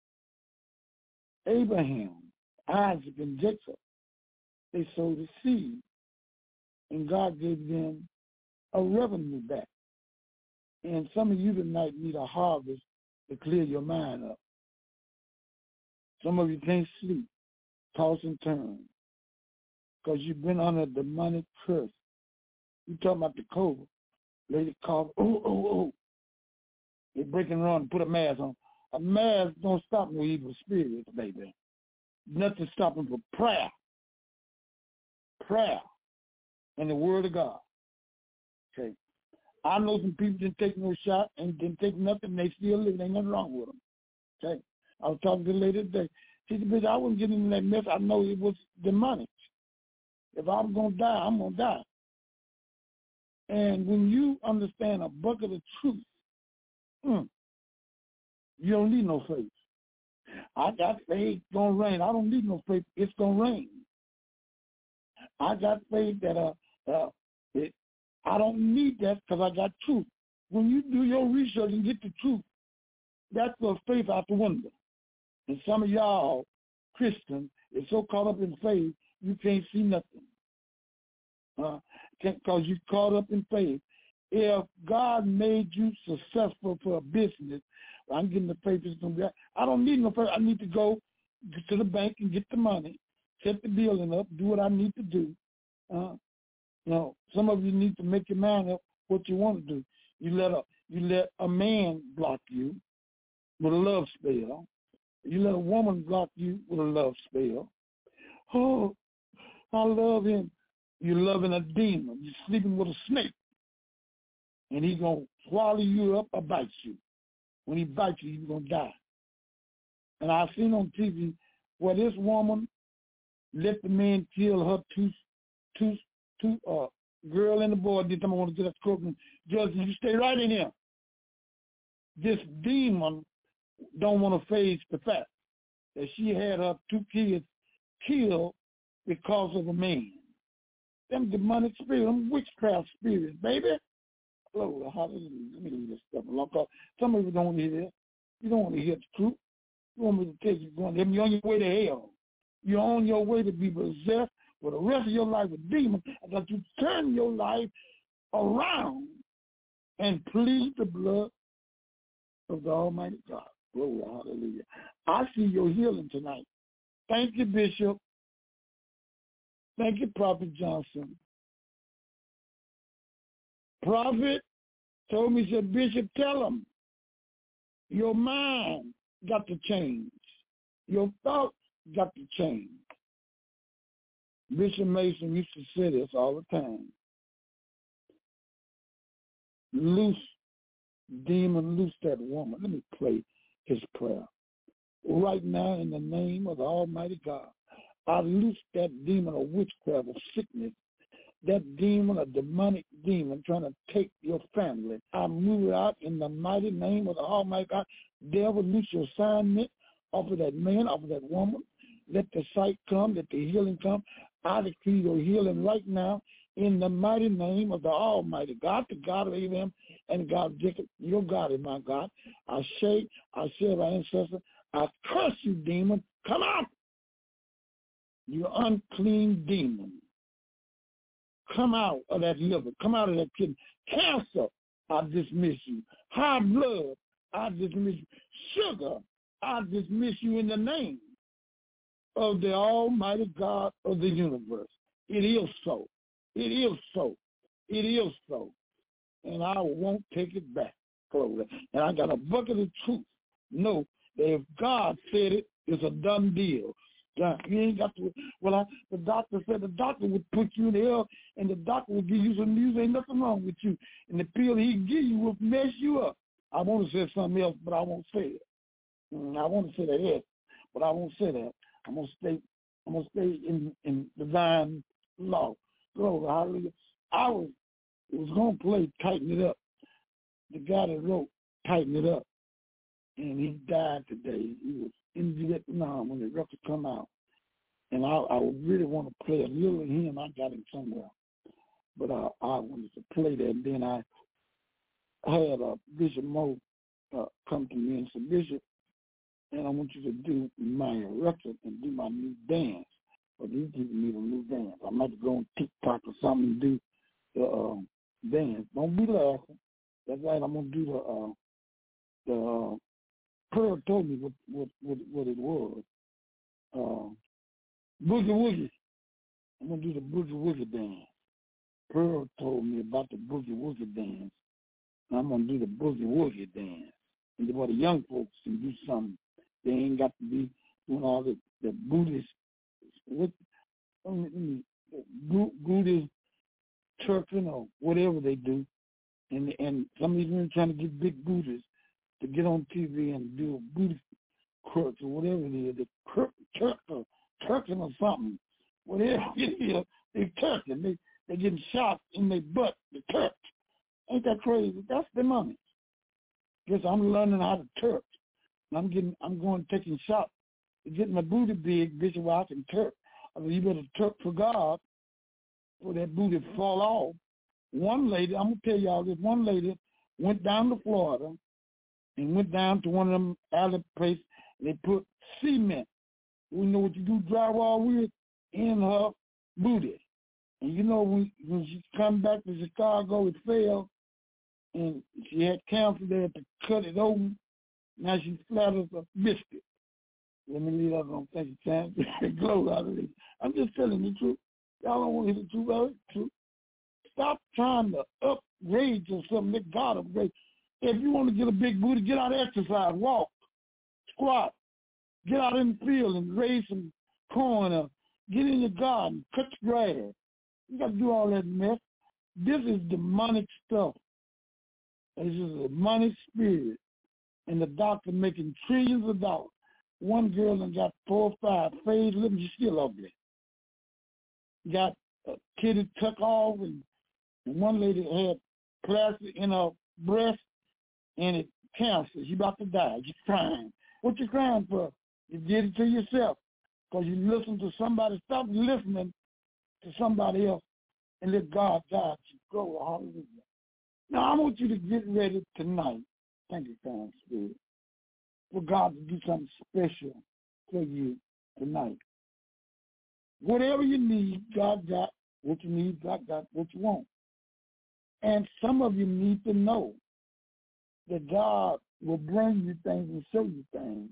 Speaker 3: Abraham, Isaac, and Jacob, they sowed a seed, and God gave them a revenue back. And some of you tonight need a harvest to clear your mind up. Some of you can't sleep, toss and turn, because you've been under a demonic curse. You talking about the COVID, lady cough, oh. They break and run, put a mask on. A mask don't stop no evil spirits, baby. Nothing stopping for prayer. Prayer and the word of God. Okay. I know some people didn't take no shot and didn't take nothing. They still live. Ain't nothing wrong with them. Okay. I was talking to the lady today. She said, bitch, I wasn't getting in that mess. I know it was demonic. If I'm going to die, I'm going to die. And when you understand a bucket of truth, you don't need no faith. I got faith, it's going to rain. I don't need no faith, it's going to rain. I got faith that I don't need that because I got truth. When you do your research and get the truth, that's where faith out the window. And some of y'all Christians is so caught up in faith, you can't see nothing. Because you're caught up in faith. If God made you successful for a business, I'm getting the faith. I don't need no faith. I need to go to the bank and get the money, set the building up, do what I need to do. Some of you need to make your mind up what you want to do. You let a man block you with a love spell. You let a woman block you with a love spell. Oh, I love him. You're loving a demon. You're sleeping with a snake. And he's going to swallow you up or bite you. When he bites you, you're going to die. And I've seen on TV where this woman let the man kill her two girl and the boy. This time I want to get that courtroom. Judge, you stay right in here. This demon don't want to face the fact that she had her 2 kids killed because of a man. Them demonic spirits, them witchcraft spirits, baby. Glory, hallelujah. Let me leave this stuff alone. Some of you don't want to hear this. You don't want to hear the truth. You want me to tell you you're on your way to hell. You're on your way to be possessed for the rest of your life with demons, and that you turn your life around and plead the blood of the Almighty God. Glory, hallelujah. I see your healing tonight. Thank you, Bishop. Thank you, Prophet Johnson. Prophet told me, said, Bishop, tell him your mind got to change. Your thoughts got to change. Bishop Mason used to say this all the time. Loose, demon, loose that woman. Let me play his prayer. Right now, in the name of the Almighty God, I loose that demon of witchcraft, of sickness, that demon, a demonic demon trying to take your family. I move it out in the mighty name of the Almighty God. Devil, loose your assignment off of that man, off of that woman. Let the sight come, let the healing come. I decree your healing right now in the mighty name of the Almighty God, the God of Abraham and God of Jacob. Your God is my God. I say our ancestor, I curse you, demon. Come out. You unclean demon. Come out of that liver. Come out of that kidney. Cancer, I dismiss you. High blood, I dismiss you. Sugar, I dismiss you in the name of the Almighty God of the universe. It is so. It is so. It is so. And I won't take it back, Chloe. And I got a bucket of truth. No, that if God said it, it's a done deal. You ain't got to. Well, the doctor said the doctor would put you in the air, and the doctor would give you some news. Ain't nothing wrong with you, and the pill he give you will mess you up. I want to say something else, but I won't say it. I want to say that yes, but I won't say that. I'm gonna stay in divine law. Glory, hallelujah. I was gonna play Tighten It Up. The guy that wrote Tighten It Up, and he died today. He was in Vietnam when the record come out. And I would really want to play a little of him. I got him somewhere. But I wanted to play that. And then I had Bishop Moe come to me and said, Bishop, and I want you to do my record and do my new dance. But these people need a new dance. I might go on TikTok or something and do the dance. Don't be laughing. That's right. I'm going to do the Pearl told me what it was. Boogie Woogie. I'm going to do the Boogie Woogie dance. Pearl told me about the Boogie Woogie dance. And I'm going to do the Boogie Woogie dance. And what the young folks can do something. They ain't got to be doing all the Buddhist, Buddhist twerking or whatever they do. And some of these men trying to get big booties to get on TV and do a booty quirk or whatever it is. They turking or something. Whatever it is, they turking. They getting shot in their butt. They turk. Ain't that crazy? That's the money. Guess I'm learning how to turk. I'm going taking shots, getting my booty big, bitch, where I can turk. I mean, you better turk for God, for that booty fall off. One lady, I'm gonna tell y'all this. One lady went down to Florida and went down to one of them alley places. And they put cement. We know what you do drywall with in her booty. And you know when she come back to Chicago, it failed, and she had cancer there to cut it open. Now she's flat as a biscuit. Let me leave that on. Thank you, Sam. Glow out of it. I'm just telling the truth. Y'all don't want to hear the truth, right? Truth. Stop trying to upgrade yourself. Let God upgrade. If you want to get a big booty, get out and exercise, walk, squat, get out in the field and raise some corn, or get in your garden, cut your grass. You got to do all that mess. This is demonic stuff. This is a demonic spirit. And the doctor making trillions of dollars. One girl done got 4 or 5 phase lips, she's still ugly. Got a kitty tuck off, and one lady had plastic in her breast, and it cancer. She about to die. She's crying. What you crying for? You did it to yourself because you listened to somebody. Stop listening to somebody else and let God guide you. Go, hallelujah. Now, I want you to get ready tonight. Thank you, God, Spirit, for God to do something special for you tonight. Whatever you need, God got what you need. God got what you want. And some of you need to know that God will bring you things and show you things.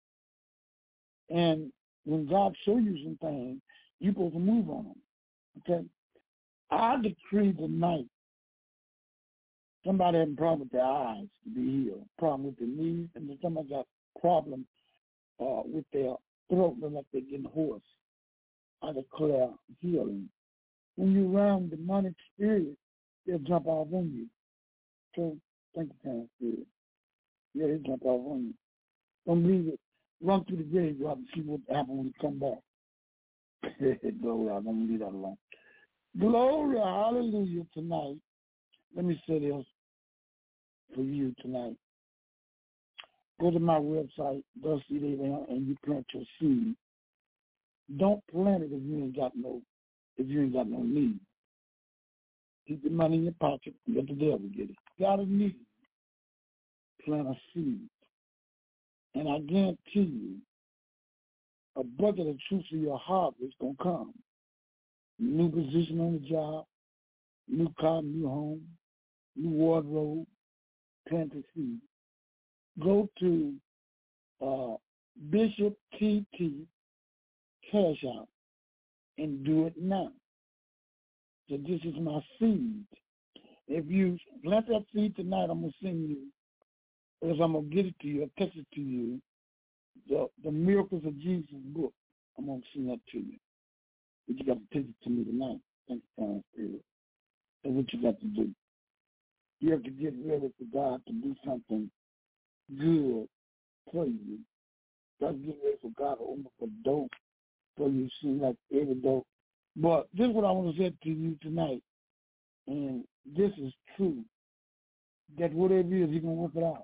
Speaker 3: And when God shows you some things, you're supposed to move on them. Okay? I decree tonight, somebody having a problem with their eyes to be healed, problem with their knees, and then somebody got a problem with their throat, like they're getting hoarse. I declare healing. When you're around demonic spirits, they'll jump off on you. So, thank you, kind of spirit. Yeah, they'll jump off on you. Don't leave it. Run through the graveyard and see what happens when you come back. Glory, I'm going to leave that alone. Glory, hallelujah, tonight. Let me say this for you tonight. Go to my website, thus see they there, and you plant your seed. Don't plant it if you ain't got no need. Keep the money in your pocket and let the devil get it. Got a need. Plant a seed. And I guarantee you, a bucket of truth for your heart is going to come. New position on the job, new car, new home, new wardrobe, plant a seed. Go to Bishop TT Cash Out and do it now. So this is my seed. If you plant that seed tonight, I'm going to send you, because I'm going to get it to you, I'll text it to you, the Miracles of Jesus book. I'm going to send that to you. But you got to take it to me tonight. Thank you, Father Spirit. That's what you got to do. You have to get ready for God to do something good for you. You got to get ready for God to open up a door for you. It seems like every door. But this is what I want to say to you tonight. And this is true. That whatever it is, He's going to work it out.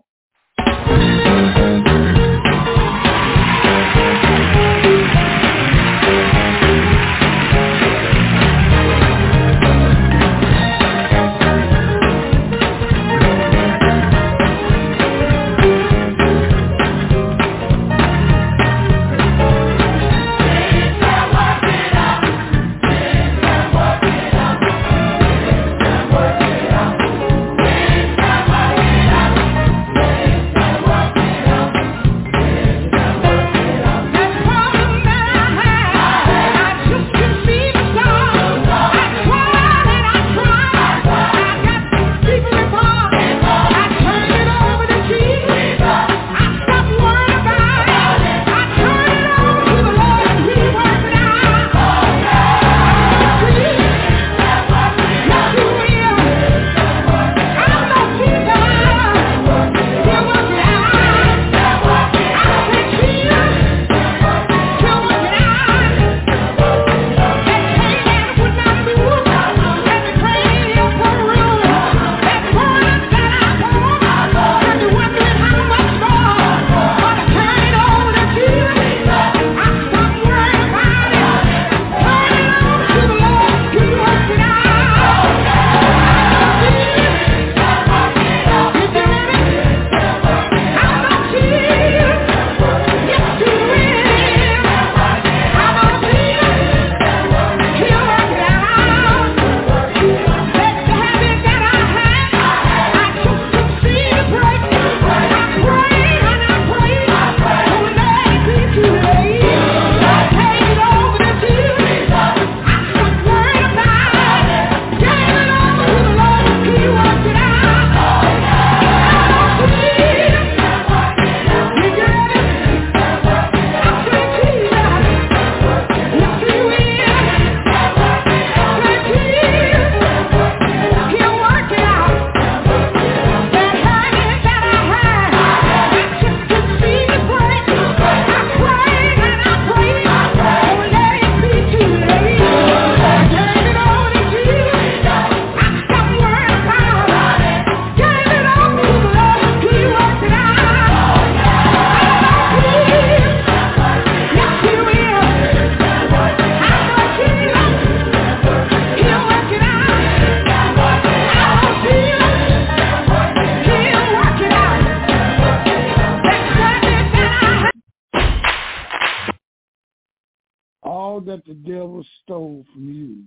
Speaker 3: All that the devil stole from you,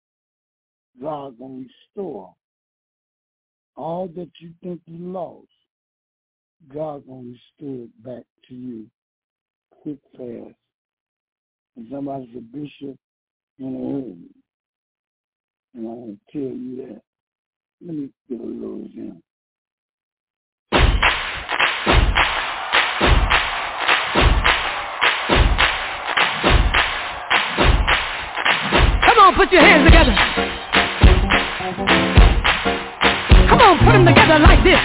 Speaker 3: God gonna restore. All that you think you lost, God gonna restore it back to you quick, fast. And somebody's a bishop in a hurry. And I want to tell you that. Let me get a little example.
Speaker 4: Come on, put your hands together. Come on, put them together like this.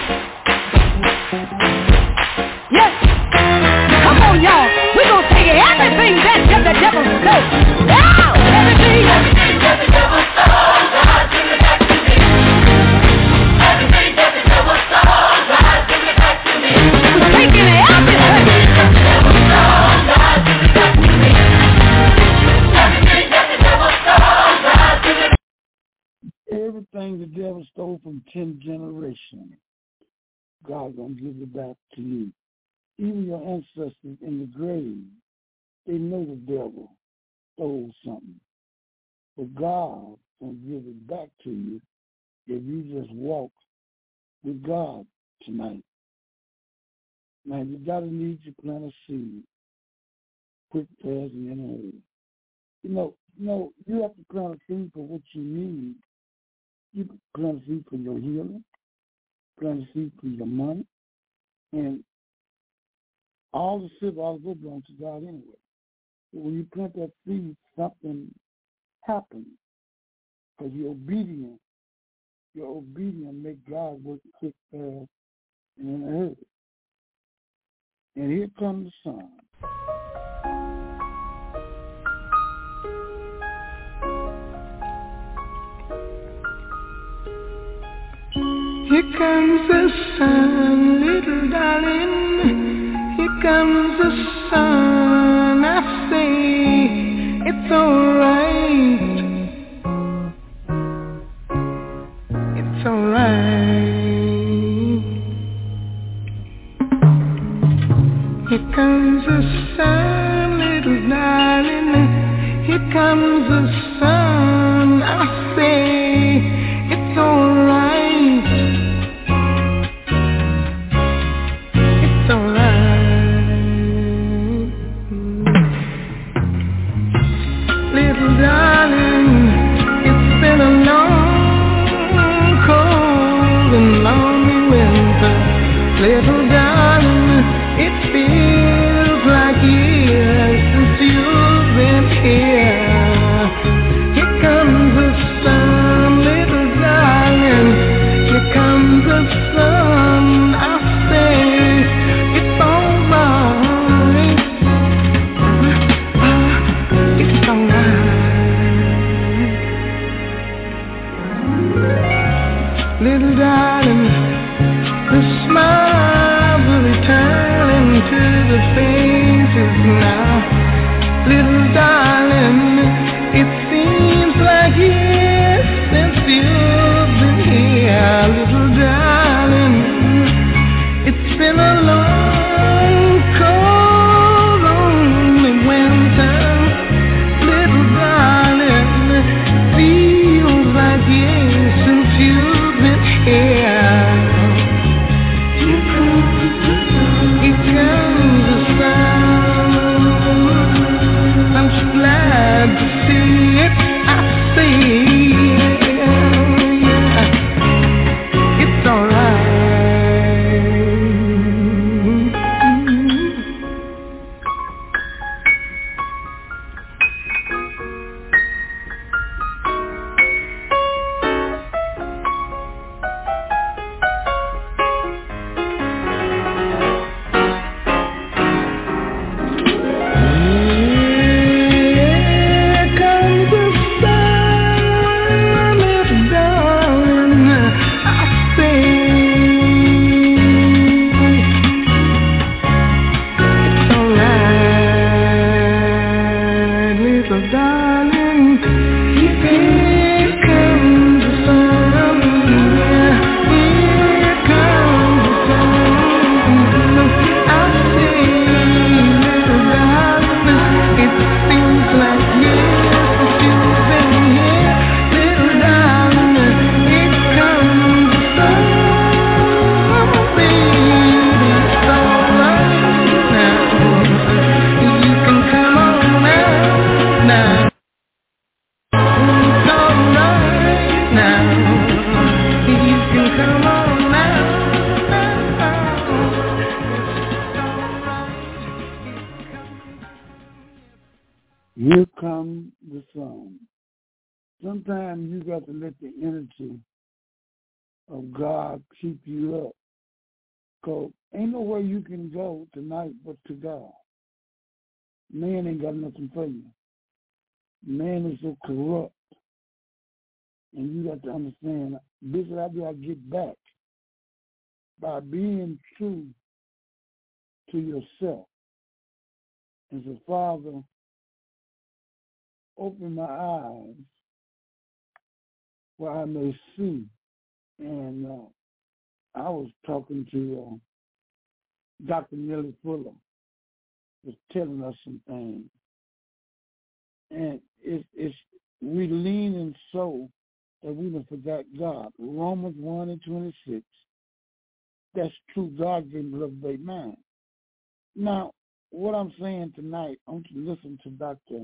Speaker 4: Yes. Come on, y'all. We're going to take everything that the devil stole. Now, everything that the devil stole, God, give it back to me. Everything that the devil stole, God, give it back to me. We're taking everything that the devil stole, God, give it back to me. Everything that the devil stole, God, give it back to me.
Speaker 3: Everything the devil stole from 10 generations, God's going to give it back to you. Even your ancestors in the grave, they know the devil stole something. But God will give it back to you if you just walk with God tonight. Now, you got to need to plant a seed. Quick prayers and in a hurry. You have to plant a seed for what you need. You can plant a seed for your healing, plant a seed for your money, and all the silver, all the gold belongs to God anyway. But when you plant that seed, something happens because you're obedient. You're obedient, make God work quick, fast, and in a hurry. And here comes the sun.
Speaker 5: Here comes the sun, little darling. Here comes the sun. I say it's alright. It's alright. Here comes the sun, little darling. Here comes the sun. I say it's alright. Little darling, it feels like years since you've been here. Here comes the sun, little darling. Here comes the sun. I say it's alright. It's alright. Little darling, the smile will return to the faces now. Little darling, it seems like years since you've been here. Little darling, it's been a long, cold, lonely winter. Little darling, feels like years since you've been here. Glad to see it, I see it's alright.
Speaker 3: Here comes the sun. Sometimes you got to let the energy of God keep you up. Because ain't no way you can go tonight but to God. Man ain't got nothing for you. Man is so corrupt. And you got to understand, this is how I get back. By being true to yourself. And so, Father, open my eyes where I may see. And I was talking to Dr. Nellie Fuller, was telling us some things. And we lean in so that we done forgot God. Romans 1:26 that's true, God gave them reprobate mind. Now, what I'm saying tonight, I want you to listen to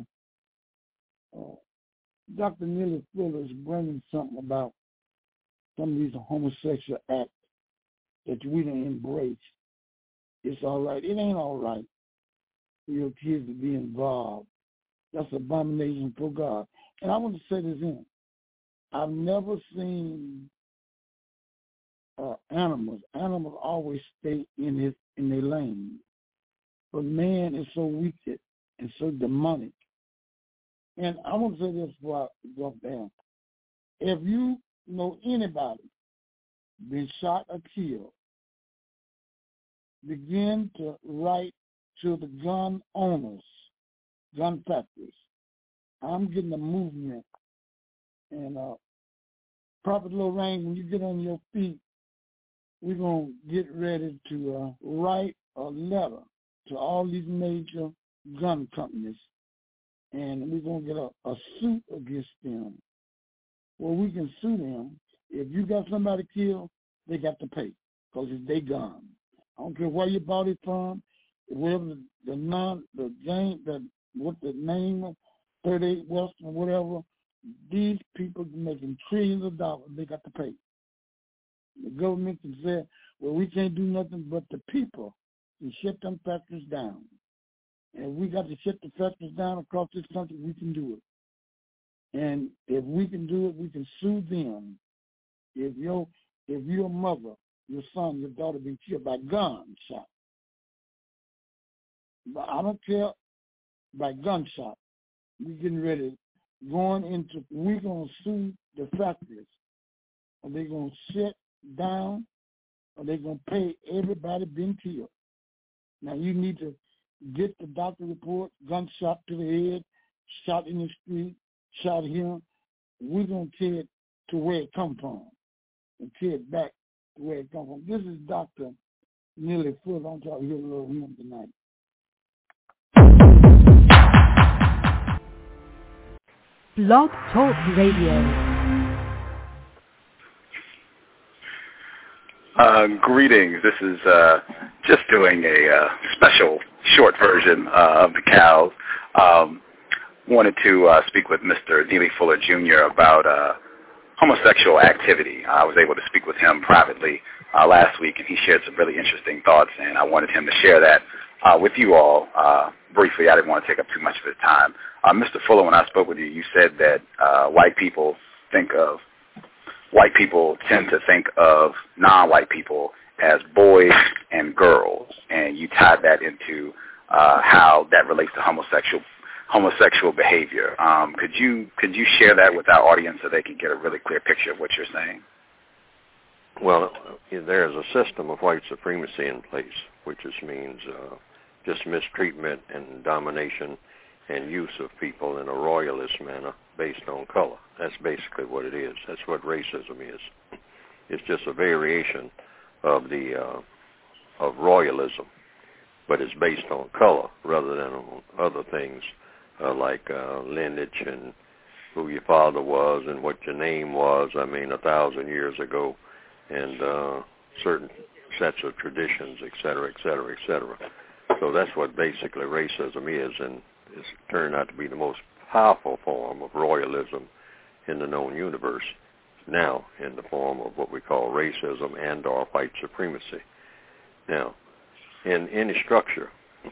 Speaker 3: Dr. Neely Fuller is bringing something about some of these homosexual acts that we don't embrace. It's all right. It ain't all right for your kids to be involved. That's abomination for God. And I want to say this in. I've never seen animals. Animals always stay in their lane. But man is so wicked and so demonic. And I want to say this before I drop down. If you know anybody been shot or killed, begin to write to the gun owners, gun factories. I'm getting a movement. And Prophet Lorraine, when you get on your feet, we're going to get ready to write a letter to all these major gun companies. And we're going to get a suit against them. Well, we can sue them. If you got somebody killed, they got to pay because it's their gun. I don't care where you bought it from, whatever what the name of 38 Western or whatever, these people making trillions of dollars, they got to pay. The government can say, well, we can't do nothing but the people can shut them factories down. And if we got to shut the factories down across this country, we can do it. And if we can do it, we can sue them. If your mother, your son, your daughter been killed by gunshot, but I don't care by gunshot. We're getting ready, we're going to sue the factories. Are they going to shut down? Or they going to pay everybody been killed? Now you need to get the doctor report, gunshot to the head, shot in the street, shot here. We're going to carry it to where it come from and carry it back to where it come from. This is Dr. Neely Fuller. I'm trying to hear a little hymn tonight.
Speaker 1: Blog Talk Radio.
Speaker 6: Greetings. This is just doing a special short version of the Cows. Wanted to speak with Mr. Neely Fuller Jr. about homosexual activity. I was able to speak with him privately last week, and he shared some really interesting thoughts, and I wanted him to share that with you all briefly. I didn't want to take up too much of his time. Mr. Fuller, when I spoke with you, you said that white people tend to think of non-white people as boys and girls, and you tied that into how that relates to homosexual behavior. Could you share that with our audience so they can get a really clear picture of what you're saying?
Speaker 7: Well, there's a system of white supremacy in place, which just means just mistreatment and domination and use of people in a royalist manner based on color. That's basically what it is. That's what racism is. It's just a variation of of royalism, but it's based on color rather than on other things like lineage and who your father was and what your name was. 1,000 years ago, and certain sets of traditions, et cetera, et cetera, et cetera. So that's what basically racism is, and it's turned out to be the most powerful form of royalism in the known universe now, in the form of what we call racism and or white supremacy. Now, in any structure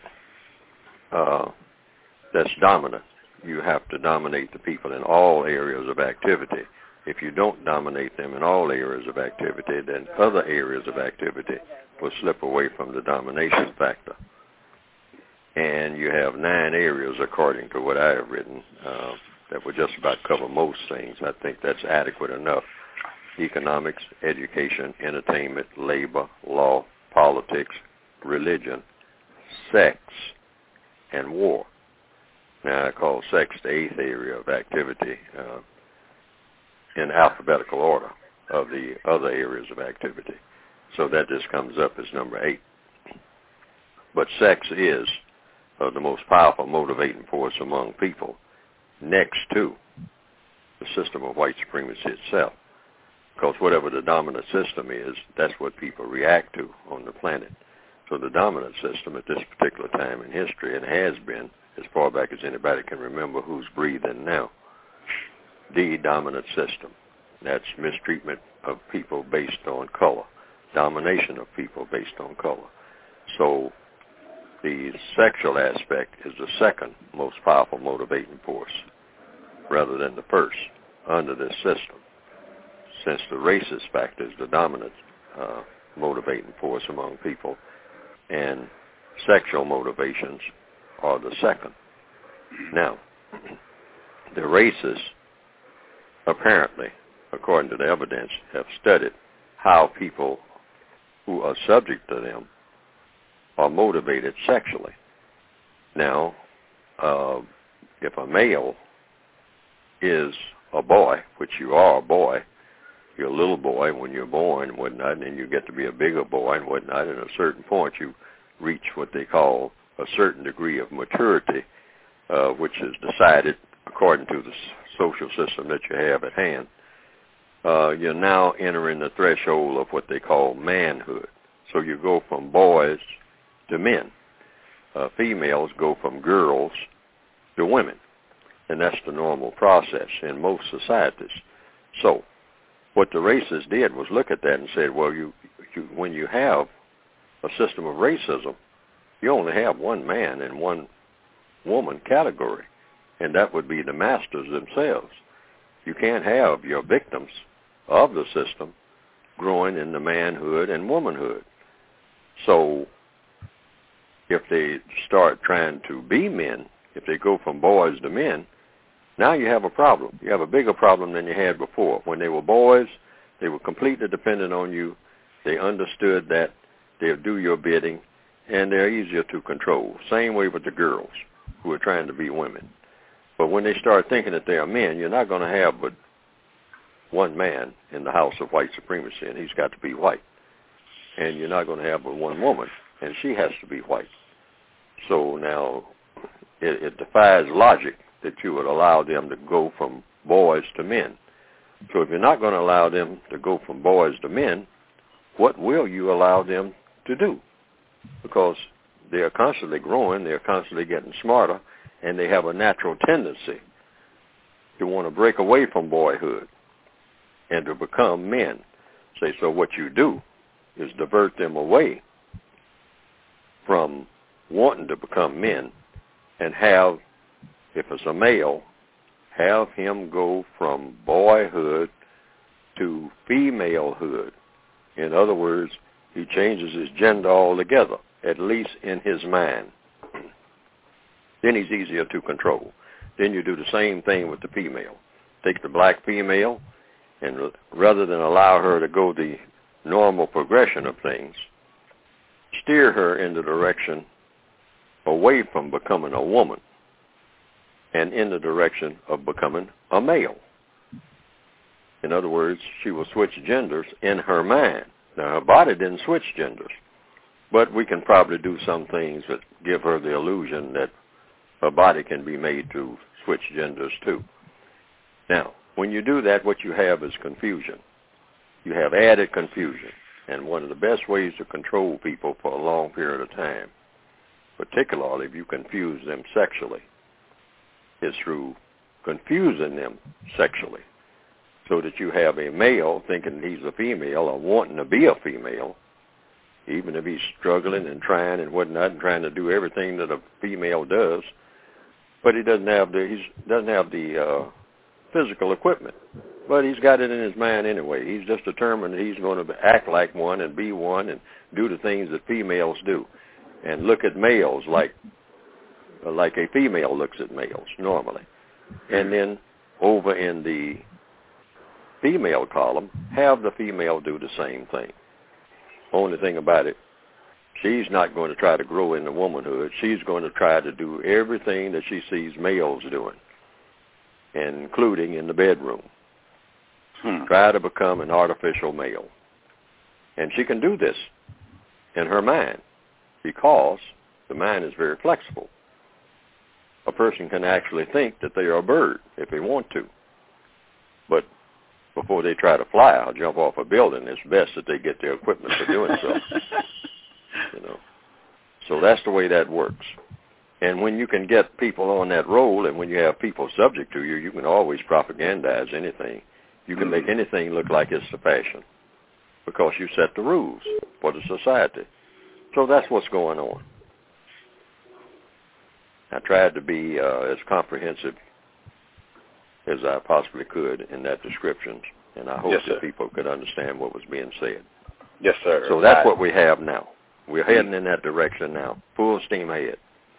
Speaker 7: that's dominant, you have to dominate the people in all areas of activity. If you don't dominate them in all areas of activity, then other areas of activity will slip away from the domination factor. And you have 9 areas, according to what I have written, that will just about cover most things. I think that's adequate enough. Economics, education, entertainment, labor, law, politics, religion, sex, and war. Now, I call sex the 8th area of activity in alphabetical order of the other areas of activity. So that just comes up as number 8. But sex is the most powerful motivating force among people, next to the system of white supremacy itself. because whatever the dominant system is, that's what people react to on the planet. So the dominant system at this particular time in history, and has been as far back as anybody can remember who's breathing now, the dominant system. That's mistreatment of people based on color, domination of people based on color. So the sexual aspect is the second most powerful motivating force rather than the first under this system, since the racist factor is the dominant motivating force among people, and sexual motivations are the second. Now, the racists apparently, according to the evidence, have studied how people who are subject to them are motivated sexually. Now, if a male is a boy, which you are a boy, you're a little boy when you're born and whatnot, and then you get to be a bigger boy and whatnot, and at a certain point you reach what they call a certain degree of maturity, which is decided according to the social system that you have at hand. You're now entering the threshold of what they call manhood. So you go from boys to men. Females go from girls to women. And that's the normal process in most societies. So what the racists did was look at that and said, well, you when you have a system of racism, you only have one man and one woman category, and that would be the masters themselves. You can't have your victims of the system growing into manhood and womanhood. So if they start trying to be men, if they go from boys to men, now you have a problem. You have a bigger problem than you had before. When they were boys, they were completely dependent on you. They understood that they'll do your bidding, and they're easier to control. Same way with the girls who are trying to be women. But when they start thinking that they are men, you're not going to have but one man in the house of white supremacy, and he's got to be white. And you're not going to have but one woman, and she has to be white. So now it defies logic that you would allow them to go from boys to men. So if you're not going to allow them to go from boys to men, what will you allow them to do? Because they are constantly growing, they're constantly getting smarter, and they have a natural tendency to want to break away from boyhood and to become men. So what you do is divert them away from wanting to become men and have, if it's a male, have him go from boyhood to femalehood. In other words, he changes his gender altogether, at least in his mind. Then he's easier to control. Then you do the same thing with the female. Take the black female, and rather than allow her to go the normal progression of things, steer her in the direction away from becoming a woman and in the direction of becoming a male. In other words, she will switch genders in her mind. Now, her body didn't switch genders, but we can probably do some things that give her the illusion that her body can be made to switch genders too. Now, when you do that, what you have is confusion. You have added confusion. And one of the best ways to control people for a long period of time, particularly if you confuse them sexually, is through confusing them sexually, so that you have a male thinking he's a female or wanting to be a female, even if he's struggling and trying and whatnot and trying to do everything that a female does, but he doesn't have the physical equipment. But he's got it in his mind anyway. He's just determined that he's going to act like one and be one and do the things that females do, and look at males like a female looks at males normally. And then over in the female column, have the female do the same thing. Only thing about it, she's not going to try to grow into womanhood. She's going to try to do everything that she sees males doing, including in the bedroom. Try to become an artificial male. And she can do this in her mind because the mind is very flexible. A person can actually think that they are a bird if they want to. But before they try to fly or jump off a building, it's best that they get their equipment for doing so. You know, so that's the way that works. And when you can get people on that role, and when you have people subject to you, you can always propagandize anything. You can make anything look like it's the fashion because you set the rules for the society. So that's what's going on. I tried to be as comprehensive as I possibly could in that description, and I hope that people could understand what was being said.
Speaker 6: Yes, sir.
Speaker 7: So that's what we have now. We're heading in that direction now, full steam ahead.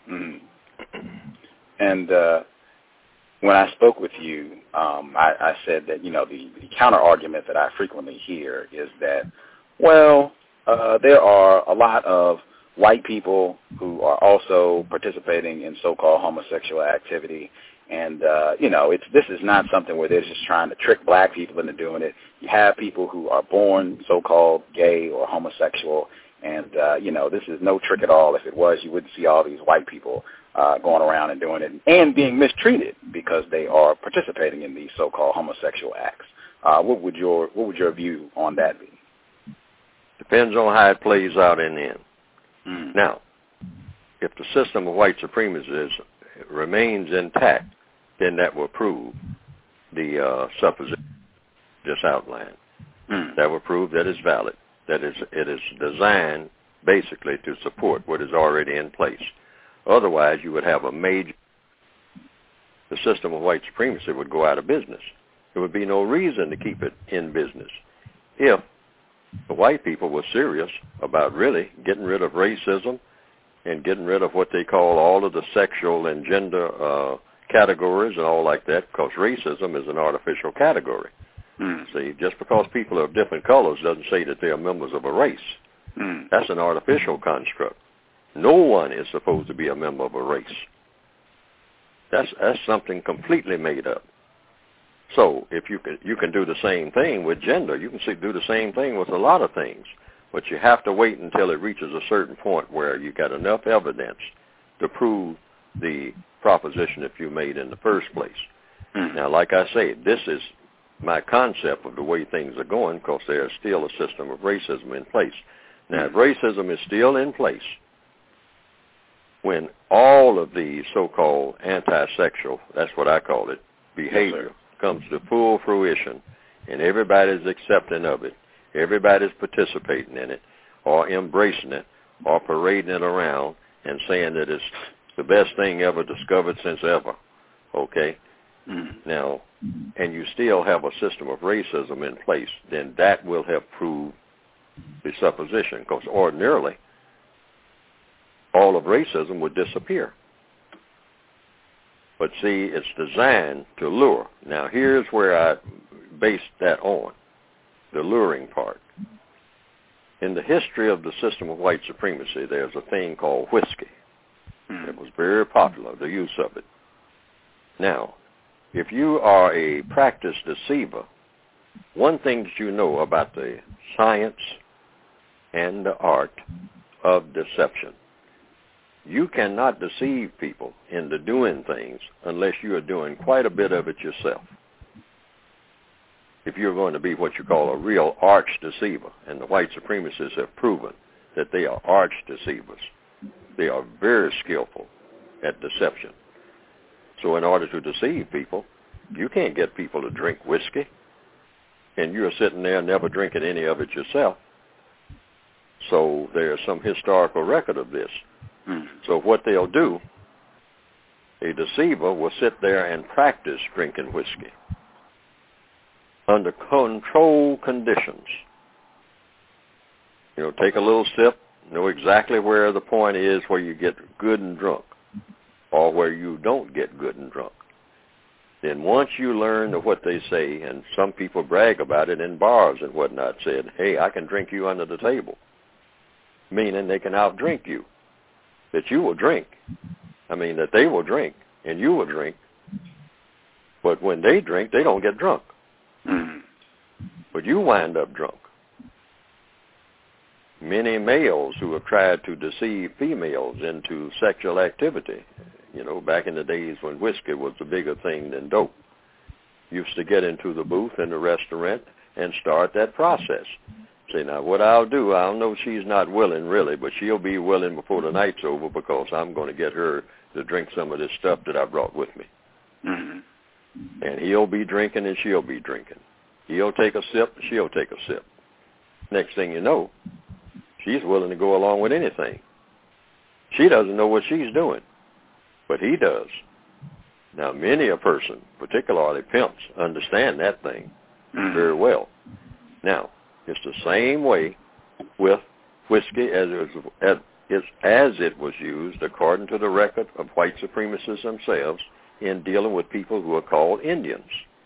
Speaker 6: And when I spoke with you, I said that, you know, the counter-argument that I frequently hear is that, well, there are a lot of white people who are also participating in so-called homosexual activity. And, you know, this is not something where they're just trying to trick black people into doing it. You have people who are born so-called gay or homosexual, and, you know, this is no trick at all. If it was, you wouldn't see all these white people going around and doing it and being mistreated because they are participating in these so-called homosexual acts. What would your view on that be?
Speaker 7: Depends on how it plays out in the end. Now, if the system of white supremacy remains intact, then that will prove the supposition just outlined. That will prove that it's valid, that it is designed basically to support what is already in place. Otherwise, you would have the system of white supremacy would go out of business. There would be no reason to keep it in business if the white people were serious about really getting rid of racism and getting rid of what they call all of the sexual and gender categories and all like that, because racism is an artificial category. See, just because people are of different colors doesn't say that they are members of a race. That's an artificial construct. No one is supposed to be a member of a race. That's something completely made up. So if you can do the same thing with gender, you can do the same thing with a lot of things, but you have to wait until it reaches a certain point where you got enough evidence to prove the proposition that you made in the first place. Now, like I say, this is my concept of the way things are going because there is still a system of racism in place. Now, if racism is still in place, when all of the so-called anti-sexual, that's what I call it, behavior comes to full fruition and everybody's accepting of it, everybody's participating in it or embracing it or parading it around and saying that it's the best thing ever discovered since ever, okay? Now, and you still have a system of racism in place, then that will have proved the supposition because ordinarily all of racism would disappear. But see, it's designed to lure. Now, here's where I base that on, the luring part. In the history of the system of white supremacy, there's a thing called whiskey. It was very popular, the use of it. Now, if you are a practiced deceiver, one thing that you know about the science and the art of deception, you cannot deceive people into doing things unless you are doing quite a bit of it yourself. If you're going to be what you call a real arch deceiver, and the white supremacists have proven that they are arch deceivers. They are very skillful at deception. So in order to deceive people, you can't get people to drink whiskey, and you're sitting there never drinking any of it yourself. So there's some historical record of this. So what they'll do, a deceiver will sit there and practice drinking whiskey under controlled conditions. You know, take a little sip, know exactly where the point is where you get good and drunk or where you don't get good and drunk. Then once you learn what they say, and some people brag about it in bars and whatnot, said, hey, I can drink you under the table, meaning they can outdrink you, that you will drink. I mean, that they will drink and you will drink. But when they drink, they don't get drunk. But you wind up drunk. Many males who have tried to deceive females into sexual activity, you know, back in the days when whiskey was a bigger thing than dope, used to get into the booth in the restaurant and start that process. Say, now what I'll do, I'll know she's not willing really, but she'll be willing before the night's over because I'm going to get her to drink some of this stuff that I brought with me. Mm-hmm. And he'll be drinking and she'll be drinking. He'll take a sip and she'll take a sip. Next thing you know, she's willing to go along with anything. She doesn't know what she's doing, but he does. Now, many a person, particularly pimps, understand that thing very well. Now, it's the same way with whiskey as it was used according to the record of white supremacists themselves in dealing with people who are called Indians.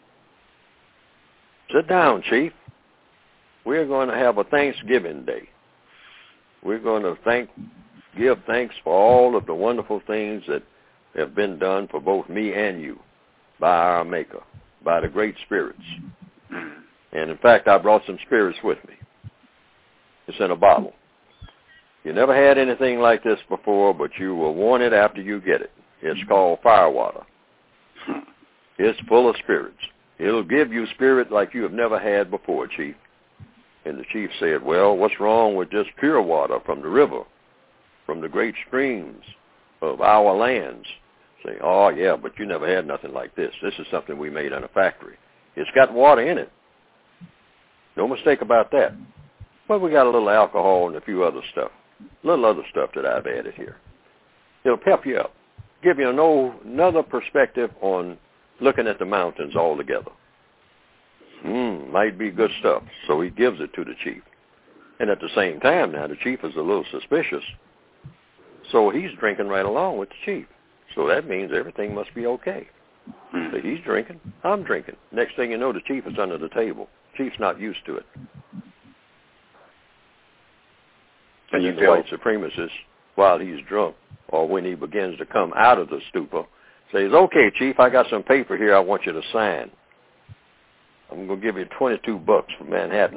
Speaker 7: Sit down, Chief. We're going to have a Thanksgiving Day. We're going to give thanks for all of the wonderful things that have been done for both me and you by our Maker, by the great spirits. And, in fact, I brought some spirits with me. It's in a bottle. You never had anything like this before, but you will want it after you get it. It's called firewater. It's full of spirits. It'll give you spirit like you have never had before, Chief. And the chief said, well, what's wrong with just pure water from the river, from the great streams of our lands? Say, oh, yeah, but you never had nothing like this. This is something we made in a factory. It's got water in it. No mistake about that. But we got a little alcohol and a few other stuff, little other stuff that I've added here. It'll pep you up, give you another perspective on looking at the mountains altogether. Might be good stuff. So he gives it to the chief. And at the same time now, the chief is a little suspicious. So he's drinking right along with the chief. So that means everything must be okay. So he's drinking, I'm drinking. Next thing you know, the chief is under the table. Chief's not used to it. And then the white supremacist, while he's drunk, or when he begins to come out of the stupor, says, okay, Chief, I got some paper here I want you to sign. I'm going to give you $22 from Manhattan.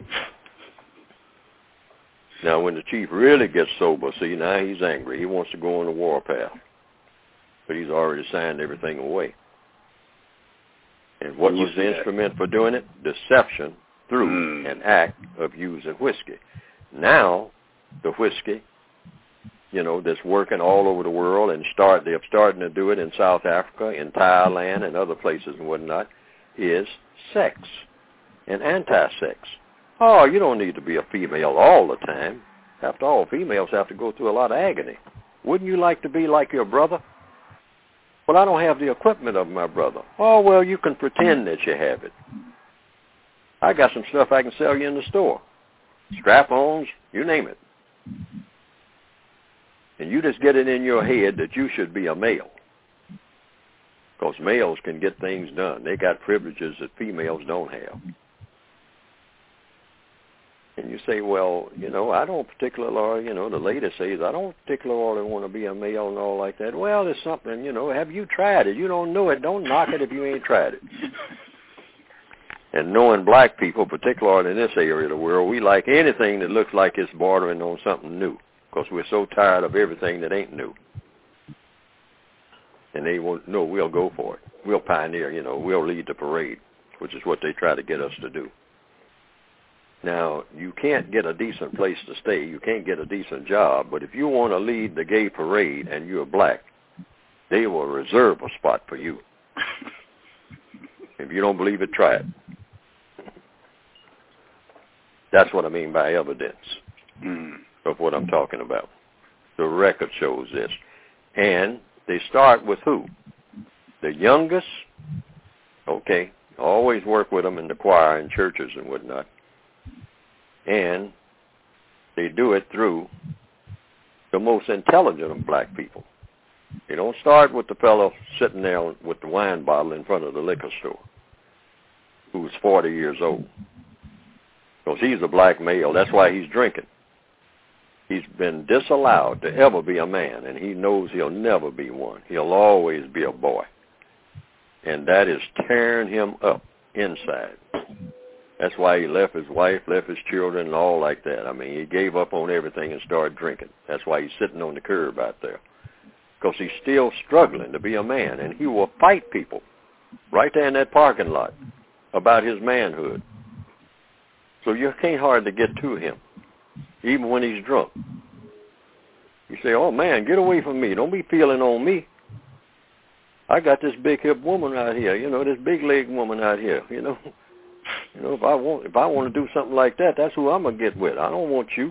Speaker 7: Now, when the chief really gets sober, see, now he's angry. He wants to go on the warpath. But he's already signed everything away. And what was the instrument for doing it? Deception through an act of using whiskey. Now, the whiskey, that's working all over the world, and they're starting to do it in South Africa, in Thailand, and other places and whatnot, is sex and anti-sex. Oh, you don't need to be a female all the time. After all, females have to go through a lot of agony. Wouldn't you like to be like your brother? Well, I don't have the equipment of my brother. Oh, well, you can pretend that you have it. I got some stuff I can sell you in the store. Strap-ons, you name it. And you just get it in your head that you should be a male. Because males can get things done. They got privileges that females don't have. And you say, well, I don't particularly, the lady says, I don't particularly want to be a male and all like that. Well, there's something, have you tried it? You don't know it. Don't knock it if you ain't tried it. And knowing black people, particularly in this area of the world, we like anything that looks like it's bordering on something new because we're so tired of everything that ain't new. And they won't know we'll go for it. We'll pioneer, we'll lead the parade, which is what they try to get us to do. Now, you can't get a decent place to stay. You can't get a decent job. But if you want to lead the gay parade and you're black, they will reserve a spot for you. If you don't believe it, try it. That's what I mean by evidence of what I'm talking about. The record shows this. And they start with who? The youngest. Okay. Always work with them in the choir and churches and whatnot. And they do it through the most intelligent of black people. They don't start with the fellow sitting there with the wine bottle in front of the liquor store who's 40 years old. Because he's a black male. That's why he's drinking. He's been disallowed to ever be a man, and he knows he'll never be one. He'll always be a boy. And that is tearing him up inside. That's why he left his wife, left his children, and all like that. I mean, he gave up on everything and started drinking. That's why he's sitting on the curb out there. Because he's still struggling to be a man, and he will fight people right there in that parking lot about his manhood. So you can't hardly get to him, even when he's drunk. You say, oh, man, get away from me. Don't be feeling on me. I got this big hip woman out here, this big leg woman out here, if I want to do something like that, that's who I'm going to get with. I don't want you.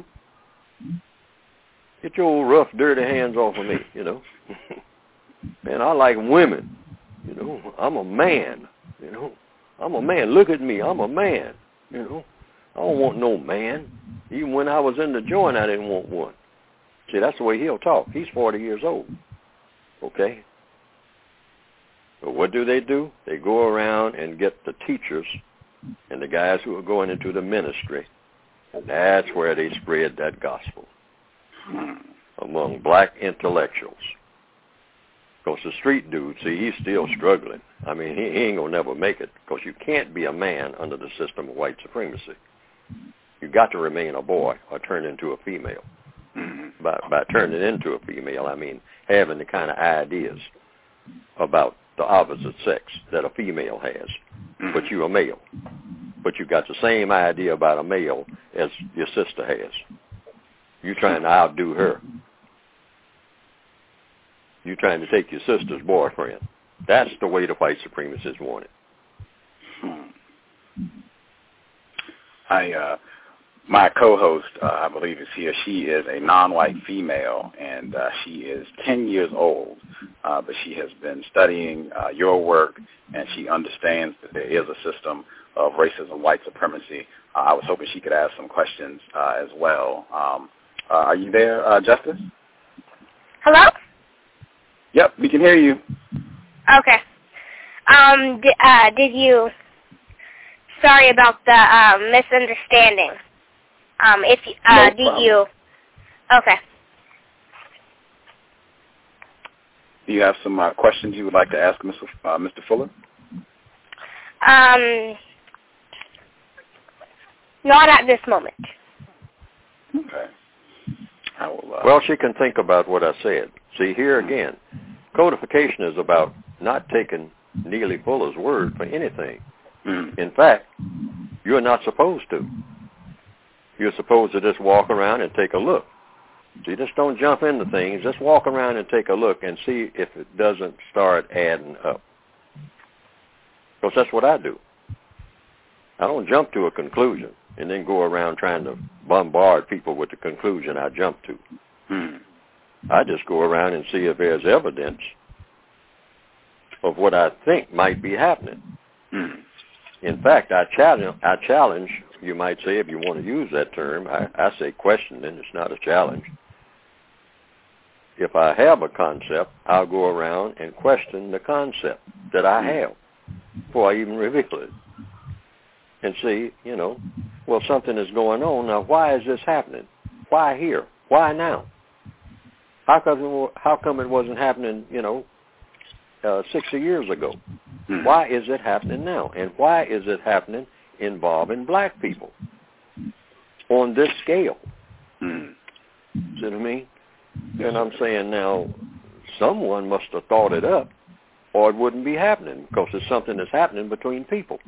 Speaker 7: Get your old rough, dirty hands off of me, Man, I like women, I'm a man, I'm a man. Look at me. I'm a man, I don't want no man. Even when I was in the joint, I didn't want one. See, that's the way he'll talk. He's 40 years old, okay? But what do? They go around and get the teachers and the guys who are going into the ministry, and that's where they spread that gospel among black intellectuals. Because the street dude, see, he's still struggling. I mean, he ain't going to never make it, because you can't be a man under the system of white supremacy. You got to remain a boy or turn into a female. By turning into a female, I mean having the kind of ideas about the opposite sex that a female has, but you're a male. But you got the same idea about a male as your sister has. You're trying to outdo her. You're trying to take your sister's boyfriend. That's the way the white supremacists want
Speaker 6: it. My co-host, I believe is here, she is a non-white female, and she is 10 years old, but she has been studying your work, and she understands that there is a system of racism, white supremacy. I was hoping she could ask some questions as well. Are you there, Justice?
Speaker 8: Hello?
Speaker 6: Yep, we can hear you.
Speaker 8: Okay. Sorry about the misunderstanding. Okay.
Speaker 6: Do you have some questions you would like to ask Mr. Fuller?
Speaker 8: Not at this moment.
Speaker 6: Okay. I will,
Speaker 7: Well, she can think about what I said. See, here again, codification is about not taking Neely Fuller's word for anything. In fact, you're not supposed to. You're supposed to just walk around and take a look. So you just don't jump into things. Just walk around and take a look and see if it doesn't start adding up. Because that's what I do. I don't jump to a conclusion and then go around trying to bombard people with the conclusion I jump to. I just go around and see if there's evidence of what I think might be happening. In fact, I challenge, you might say, if you want to use that term, I say question, and it's not a challenge. If I have a concept, I'll go around and question the concept that I have before I even reveal it. And see, well, something is going on. Now, why is this happening? Why here? Why now? How come it wasn't happening, 60 years ago? Why is it happening now? And why is it happening involving black people on this scale? See what I mean? And I'm saying now, someone must have thought it up, or it wouldn't be happening, because it's something that's happening between people.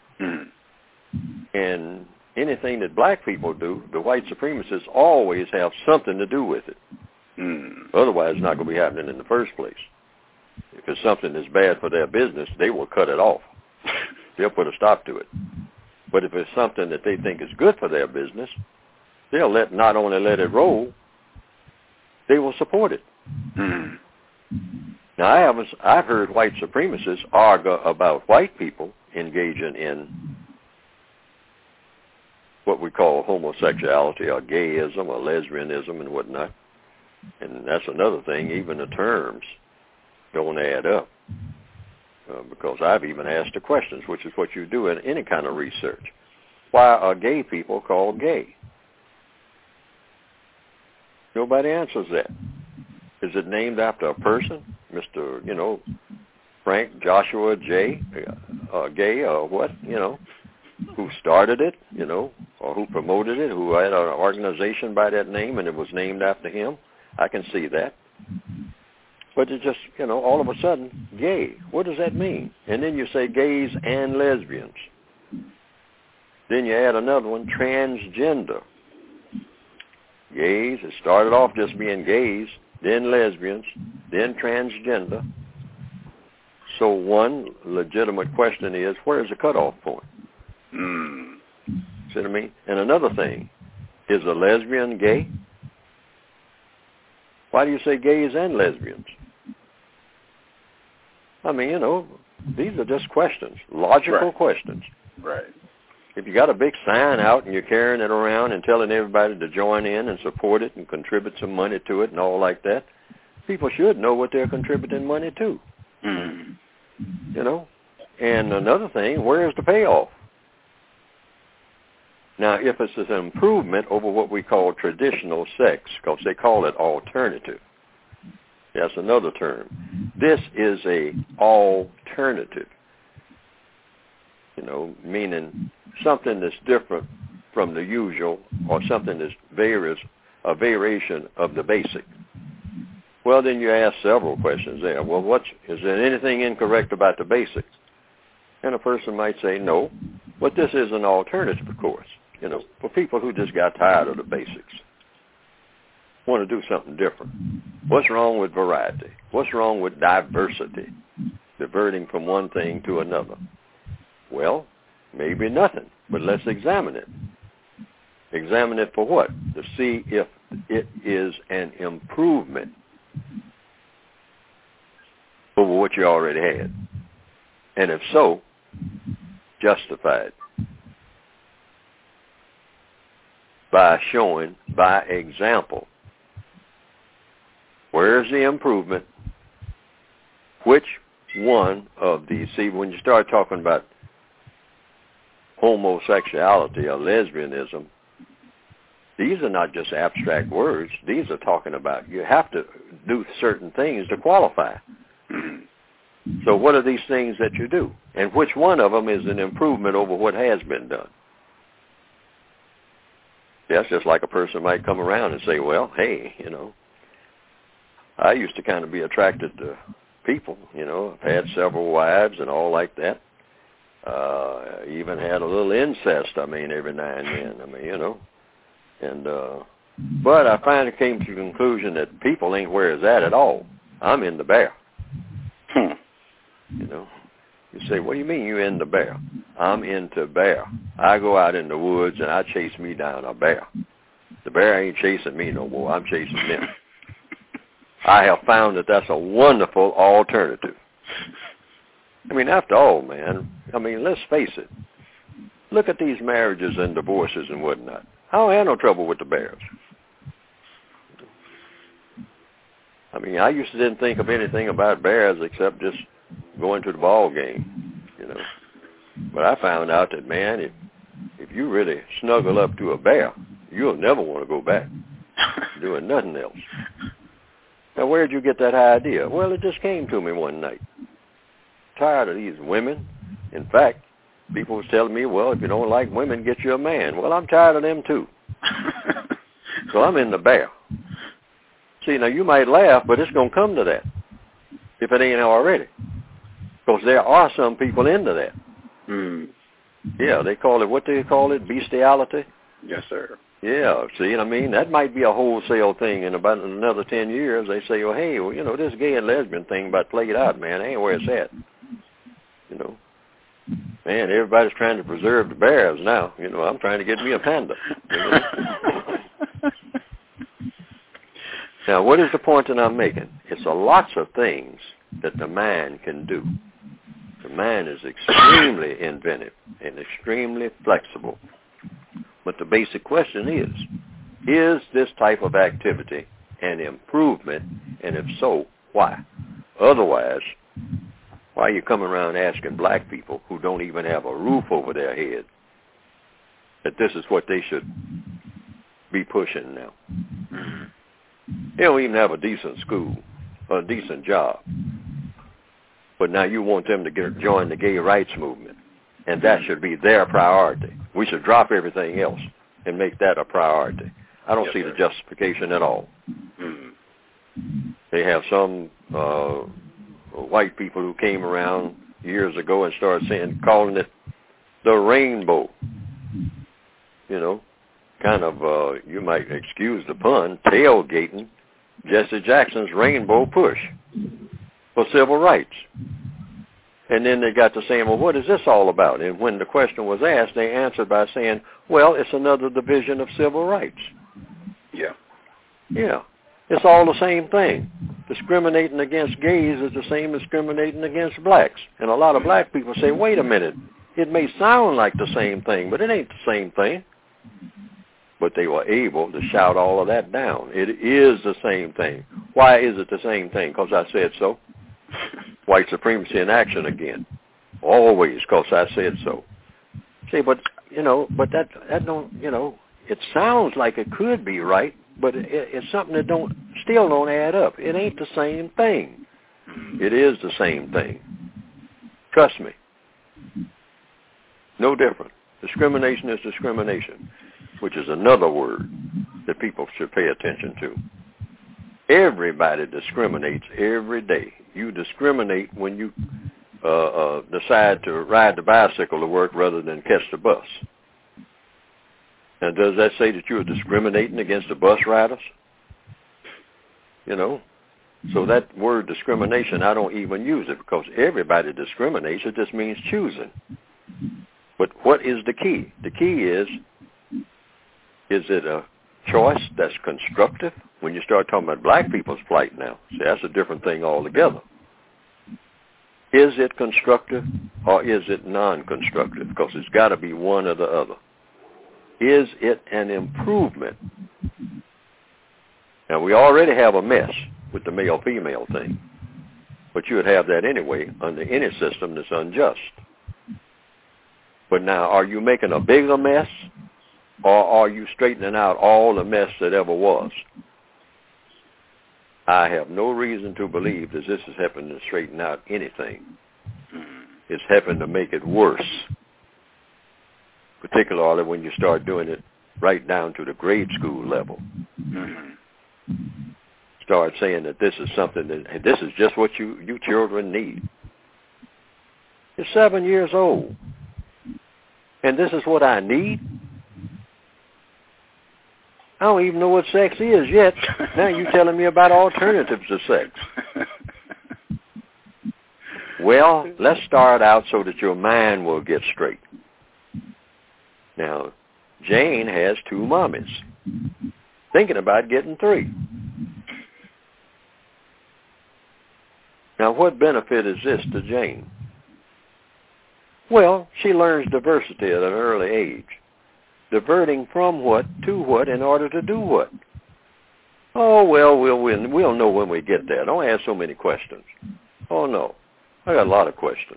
Speaker 7: And anything that black people do, the white supremacists always have something to do with it. Otherwise, it's not going to be happening in the first place. If it's something that's bad for their business, they will cut it off. They'll put a stop to it. But if it's something that they think is good for their business, they'll not only let it roll, they will support it. Now, I've heard white supremacists argue about white people engaging in what we call homosexuality or gayism or lesbianism and whatnot. And that's another thing, even the terms don't add up. Because I've even asked the questions, which is what you do in any kind of research. Why are gay people called gay? Nobody answers that. Is it named after a person? Mr., Frank Joshua J. Gay or what, who started it, or who promoted it, who had an organization by that name and it was named after him? I can see that. But it's just, all of a sudden, gay. What does that mean? And then you say gays and lesbians. Then you add another one, transgender. Gays, it started off just being gays, then lesbians, then transgender. So one legitimate question is, where's the cutoff point? See what I mean? And another thing, is a lesbian gay? Why do you say gays and lesbians? I mean, these are just questions, logical questions.
Speaker 6: Right.
Speaker 7: If you got a big sign out and you're carrying it around and telling everybody to join in and support it and contribute some money to it and all like that, people should know what they're contributing money to. And another thing, where's the payoff? Now, if it's an improvement over what we call traditional sex, because they call it alternative, that's another term. This is a alternative, meaning something that's different from the usual or something that's a variation of the basic. Well, then you ask several questions there. Well, is there anything incorrect about the basics? And a person might say no, but this is an alternative, of course, for people who just got tired of the basics, want to do something different. What's wrong with variety? What's wrong with diversity, diverting from one thing to another? Well, maybe nothing, but let's examine it. Examine it for what? To see if it is an improvement over what you already had. And if so, justify it by showing, by example, where's the improvement, which one of these, see, when you start talking about homosexuality or lesbianism, these are not just abstract words. These are talking about you have to do certain things to qualify. So what are these things that you do? And which one of them is an improvement over what has been done? That's just like a person might come around and say, well, hey, I used to kind of be attracted to people, I've had several wives and all like that. Even had a little incest, every now and then, but I finally came to the conclusion that people ain't where it's at all. I'm in the bear. You say, what do you mean you in the bear? I'm into bear. I go out in the woods and I chase me down a bear. The bear ain't chasing me no more. I'm chasing them. I have found that that's a wonderful alternative. After all, man, let's face it. Look at these marriages and divorces and whatnot. I don't have no trouble with the bears. I used to didn't think of anything about bears except just going to the ball game, But I found out that, man, if you really snuggle up to a bear, you'll never want to go back doing nothing else. Now, where'd you get that idea? Well, it just came to me one night. Tired of these women. In fact, people was telling me, well, if you don't like women, get you a man. Well, I'm tired of them, too. So I'm in the bear. See, now, you might laugh, but it's going to come to that, if it ain't already. Because there are some people into that. Yeah, they call it, what do they call it, bestiality?
Speaker 6: Yes, sir.
Speaker 7: Yeah, see, that might be a wholesale thing. In about another 10 years, they say, well, hey, this gay and lesbian thing about played out, man, ain't where it's at. Man, everybody's trying to preserve the bears now. I'm trying to get me a panda. Now, what is the point that I'm making? It's lots of things that the mind can do. The mind is extremely inventive and extremely flexible. But the basic question is this type of activity an improvement? And if so, why? Otherwise, why are you coming around asking black people who don't even have a roof over their head that this is what they should be pushing now? They don't even have a decent school or a decent job. But now you want them to join the gay rights movement, and that should be their priority. We should drop everything else and make that a priority. I don't see the justification at all. They have some white people who came around years ago and started calling it the rainbow. You know, kind of, you might excuse the pun, tailgating Jesse Jackson's rainbow push for civil rights. And then they got to saying, well, what is this all about? And when the question was asked, they answered by saying, well, it's another division of civil rights.
Speaker 6: Yeah.
Speaker 7: Yeah. It's all the same thing. Discriminating against gays is the same as discriminating against blacks. And a lot of black people say, wait a minute, it may sound like the same thing, but it ain't the same thing. But they were able to shout all of that down. It is the same thing. Why is it the same thing? Because I said so. White supremacy in action again. Always, because I said so. See, but that don't, it sounds like it could be right, but it's something that still don't add up. It ain't the same thing. It is the same thing. Trust me. No different. Discrimination is discrimination, which is another word that people should pay attention to. Everybody discriminates every day. You discriminate when you decide to ride the bicycle to work rather than catch the bus. Now, does that say that you're discriminating against the bus riders? So that word discrimination, I don't even use it because everybody discriminates. It just means choosing. But what is the key? The key is it a choice that's constructive? When you start talking about black people's plight now, see, that's a different thing altogether. Is it constructive or is it non-constructive? Because it's got to be one or the other. Is it an improvement? Now, we already have a mess with the male-female thing, but you would have that anyway under any system that's unjust. But now, are you making a bigger mess, or are you straightening out all the mess that ever was? I have no reason to believe that this is helping to straighten out anything. It's helping to make it worse, particularly when you start doing it right down to the grade school level. Start saying that this is something that this is just what you children need. You're 7 years old, and this is what I need? I don't even know what sex is yet. Now you're telling me about alternatives to sex. Well, let's start out so that your mind will get straight. Now, Jane has 2 mommies, thinking about getting 3. Now, what benefit is this to Jane? Well, she learns diversity at an early age. Diverting from what to what in order to do what? Oh, well, we'll know when we get there. Don't ask so many questions. Oh, no. I got a lot of questions.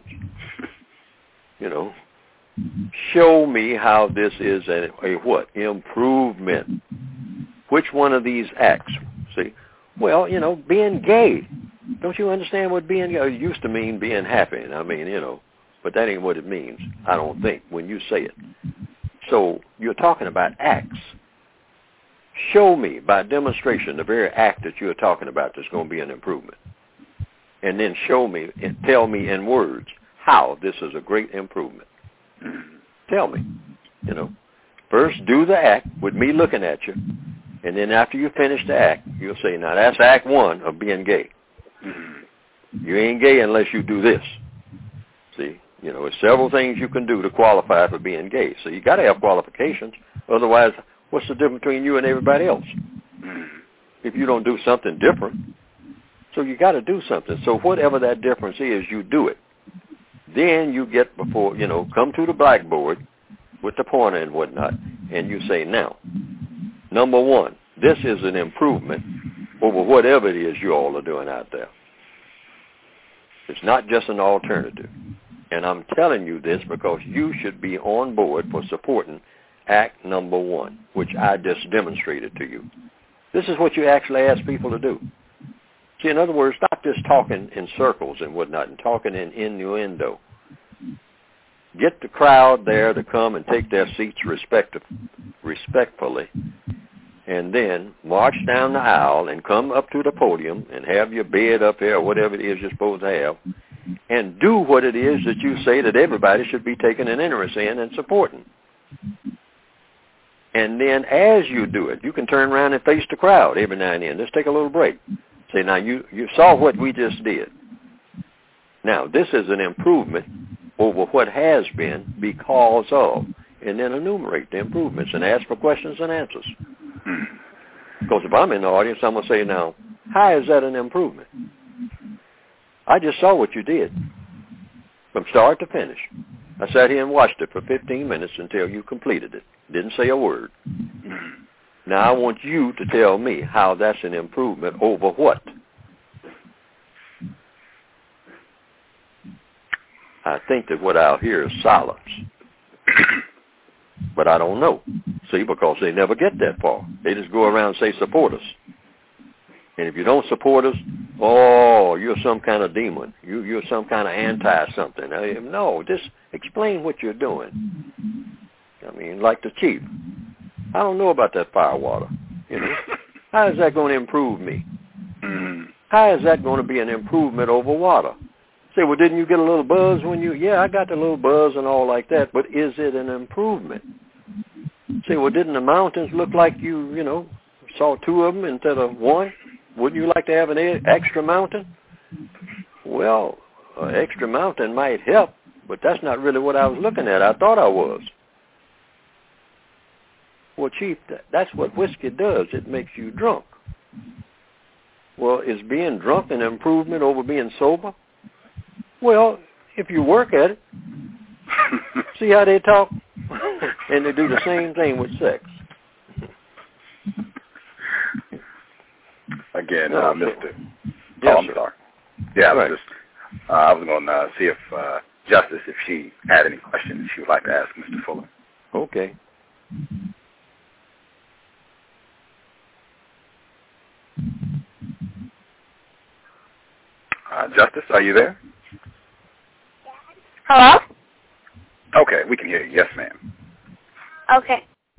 Speaker 7: Show me how this is a what? Improvement. Which one of these acts? See? Well, being gay. Don't you understand what being gay? It used to mean being happy. But that ain't what it means, I don't think, when you say it. So you're talking about acts. Show me by demonstration the very act that you're talking about that's going to be an improvement. And then show me and tell me in words how this is a great improvement. Tell me. First do the act with me looking at you. And then after you finish the act, you'll say, now that's act 1 of being gay. You ain't gay unless you do this. See? There's several things you can do to qualify for being gay. So you got to have qualifications. Otherwise, what's the difference between you and everybody else? If you don't do something different. So you got to do something. So whatever that difference is, you do it. Then you get before, come to the blackboard with the pointer and whatnot, and you say, now, number 1, this is an improvement over whatever it is you all are doing out there. It's not just an alternative. And I'm telling you this because you should be on board for supporting act number 1, which I just demonstrated to you. This is what you actually ask people to do. See, in other words, stop just talking in circles and whatnot and talking in innuendo. Get the crowd there to come and take their seats respectfully and then march down the aisle and come up to the podium and have your bed up there or whatever it is you're supposed to have, and do what it is that you say that everybody should be taking an interest in and supporting. And then as you do it, you can turn around and face the crowd every now and then. Just take a little break. Say, now, you saw what we just did. Now, this is an improvement over what has been because of, and then enumerate the improvements and ask for questions and answers. Because if I'm in the audience, I'm going to say, now, how is that an improvement? I just saw what you did from start to finish. I sat here and watched it for 15 minutes until you completed it. Didn't say a word. Now I want you to tell me how that's an improvement over what? I think that what I'll hear is silence. But I don't know. See, because they never get that far. They just go around and say, support us. And if you don't support us, oh, you're some kind of demon. You're some kind of anti-something. No, just explain what you're doing. I mean, like the chief. I don't know about that fire water. You know, how is that going to improve me? How is that going to be an improvement over water? Say, well, didn't you get a little buzz when you? Yeah, I got the little buzz and all like that. But is it an improvement? Say, well, didn't the mountains look like you know, saw two of them instead of one? Wouldn't you like to have an extra mountain? Well, an extra mountain might help, but that's not really what I was looking at. I thought I was. Well, Chief, that's what whiskey does. It makes you drunk. Well, is being drunk an improvement over being sober? Well, if you work at it, see how they talk? And they do the same thing with sex.
Speaker 6: Again,
Speaker 7: no,
Speaker 6: Mr.
Speaker 7: Yes,
Speaker 6: I'm sorry. Yeah,
Speaker 7: right.
Speaker 6: I was going to see if Justice, if she had any questions she would like to ask Mr. Fuller.
Speaker 7: Okay.
Speaker 6: Justice, are you there?
Speaker 8: Hello?
Speaker 6: Okay, we can hear you. Yes, ma'am.
Speaker 8: Okay.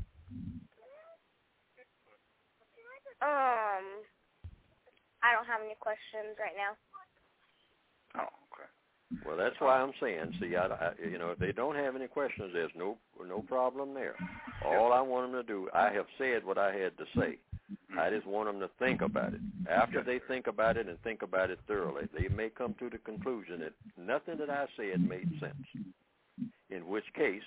Speaker 8: I don't have any questions right now.
Speaker 6: Oh, okay.
Speaker 7: Well, that's why I'm saying, see, you know, if they don't have any questions, there's no problem there. All I want them to do, I have said what I had to say. I just want them to think about it. After they think about it and think about it thoroughly, they may come to the conclusion that nothing that I said made sense, in which case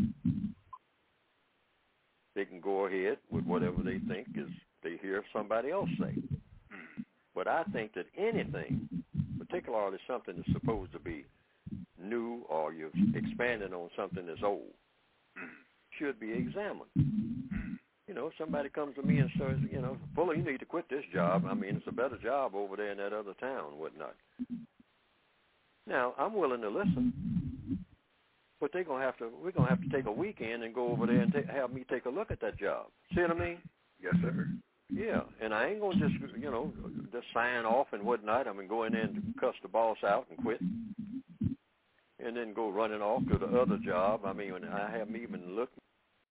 Speaker 7: they can go ahead with whatever they think is they hear somebody else say. But I think that anything, particularly something that's supposed to be new or you're expanding on something that's old, should be examined. You know, if somebody comes to me and says, you know, Fuller, you need to quit this job. I mean, it's a better job over there in that other town, whatnot. Now, I'm willing to listen, but we're gonna have to take a weekend and go over there and have me take a look at that job. See what I mean?
Speaker 6: Yes, sir.
Speaker 7: Yeah, and I ain't gonna just, you know, just sign off and whatnot. I mean, go in there and cuss the boss out and quit, and then go running off to the other job. I mean, when I haven't even looked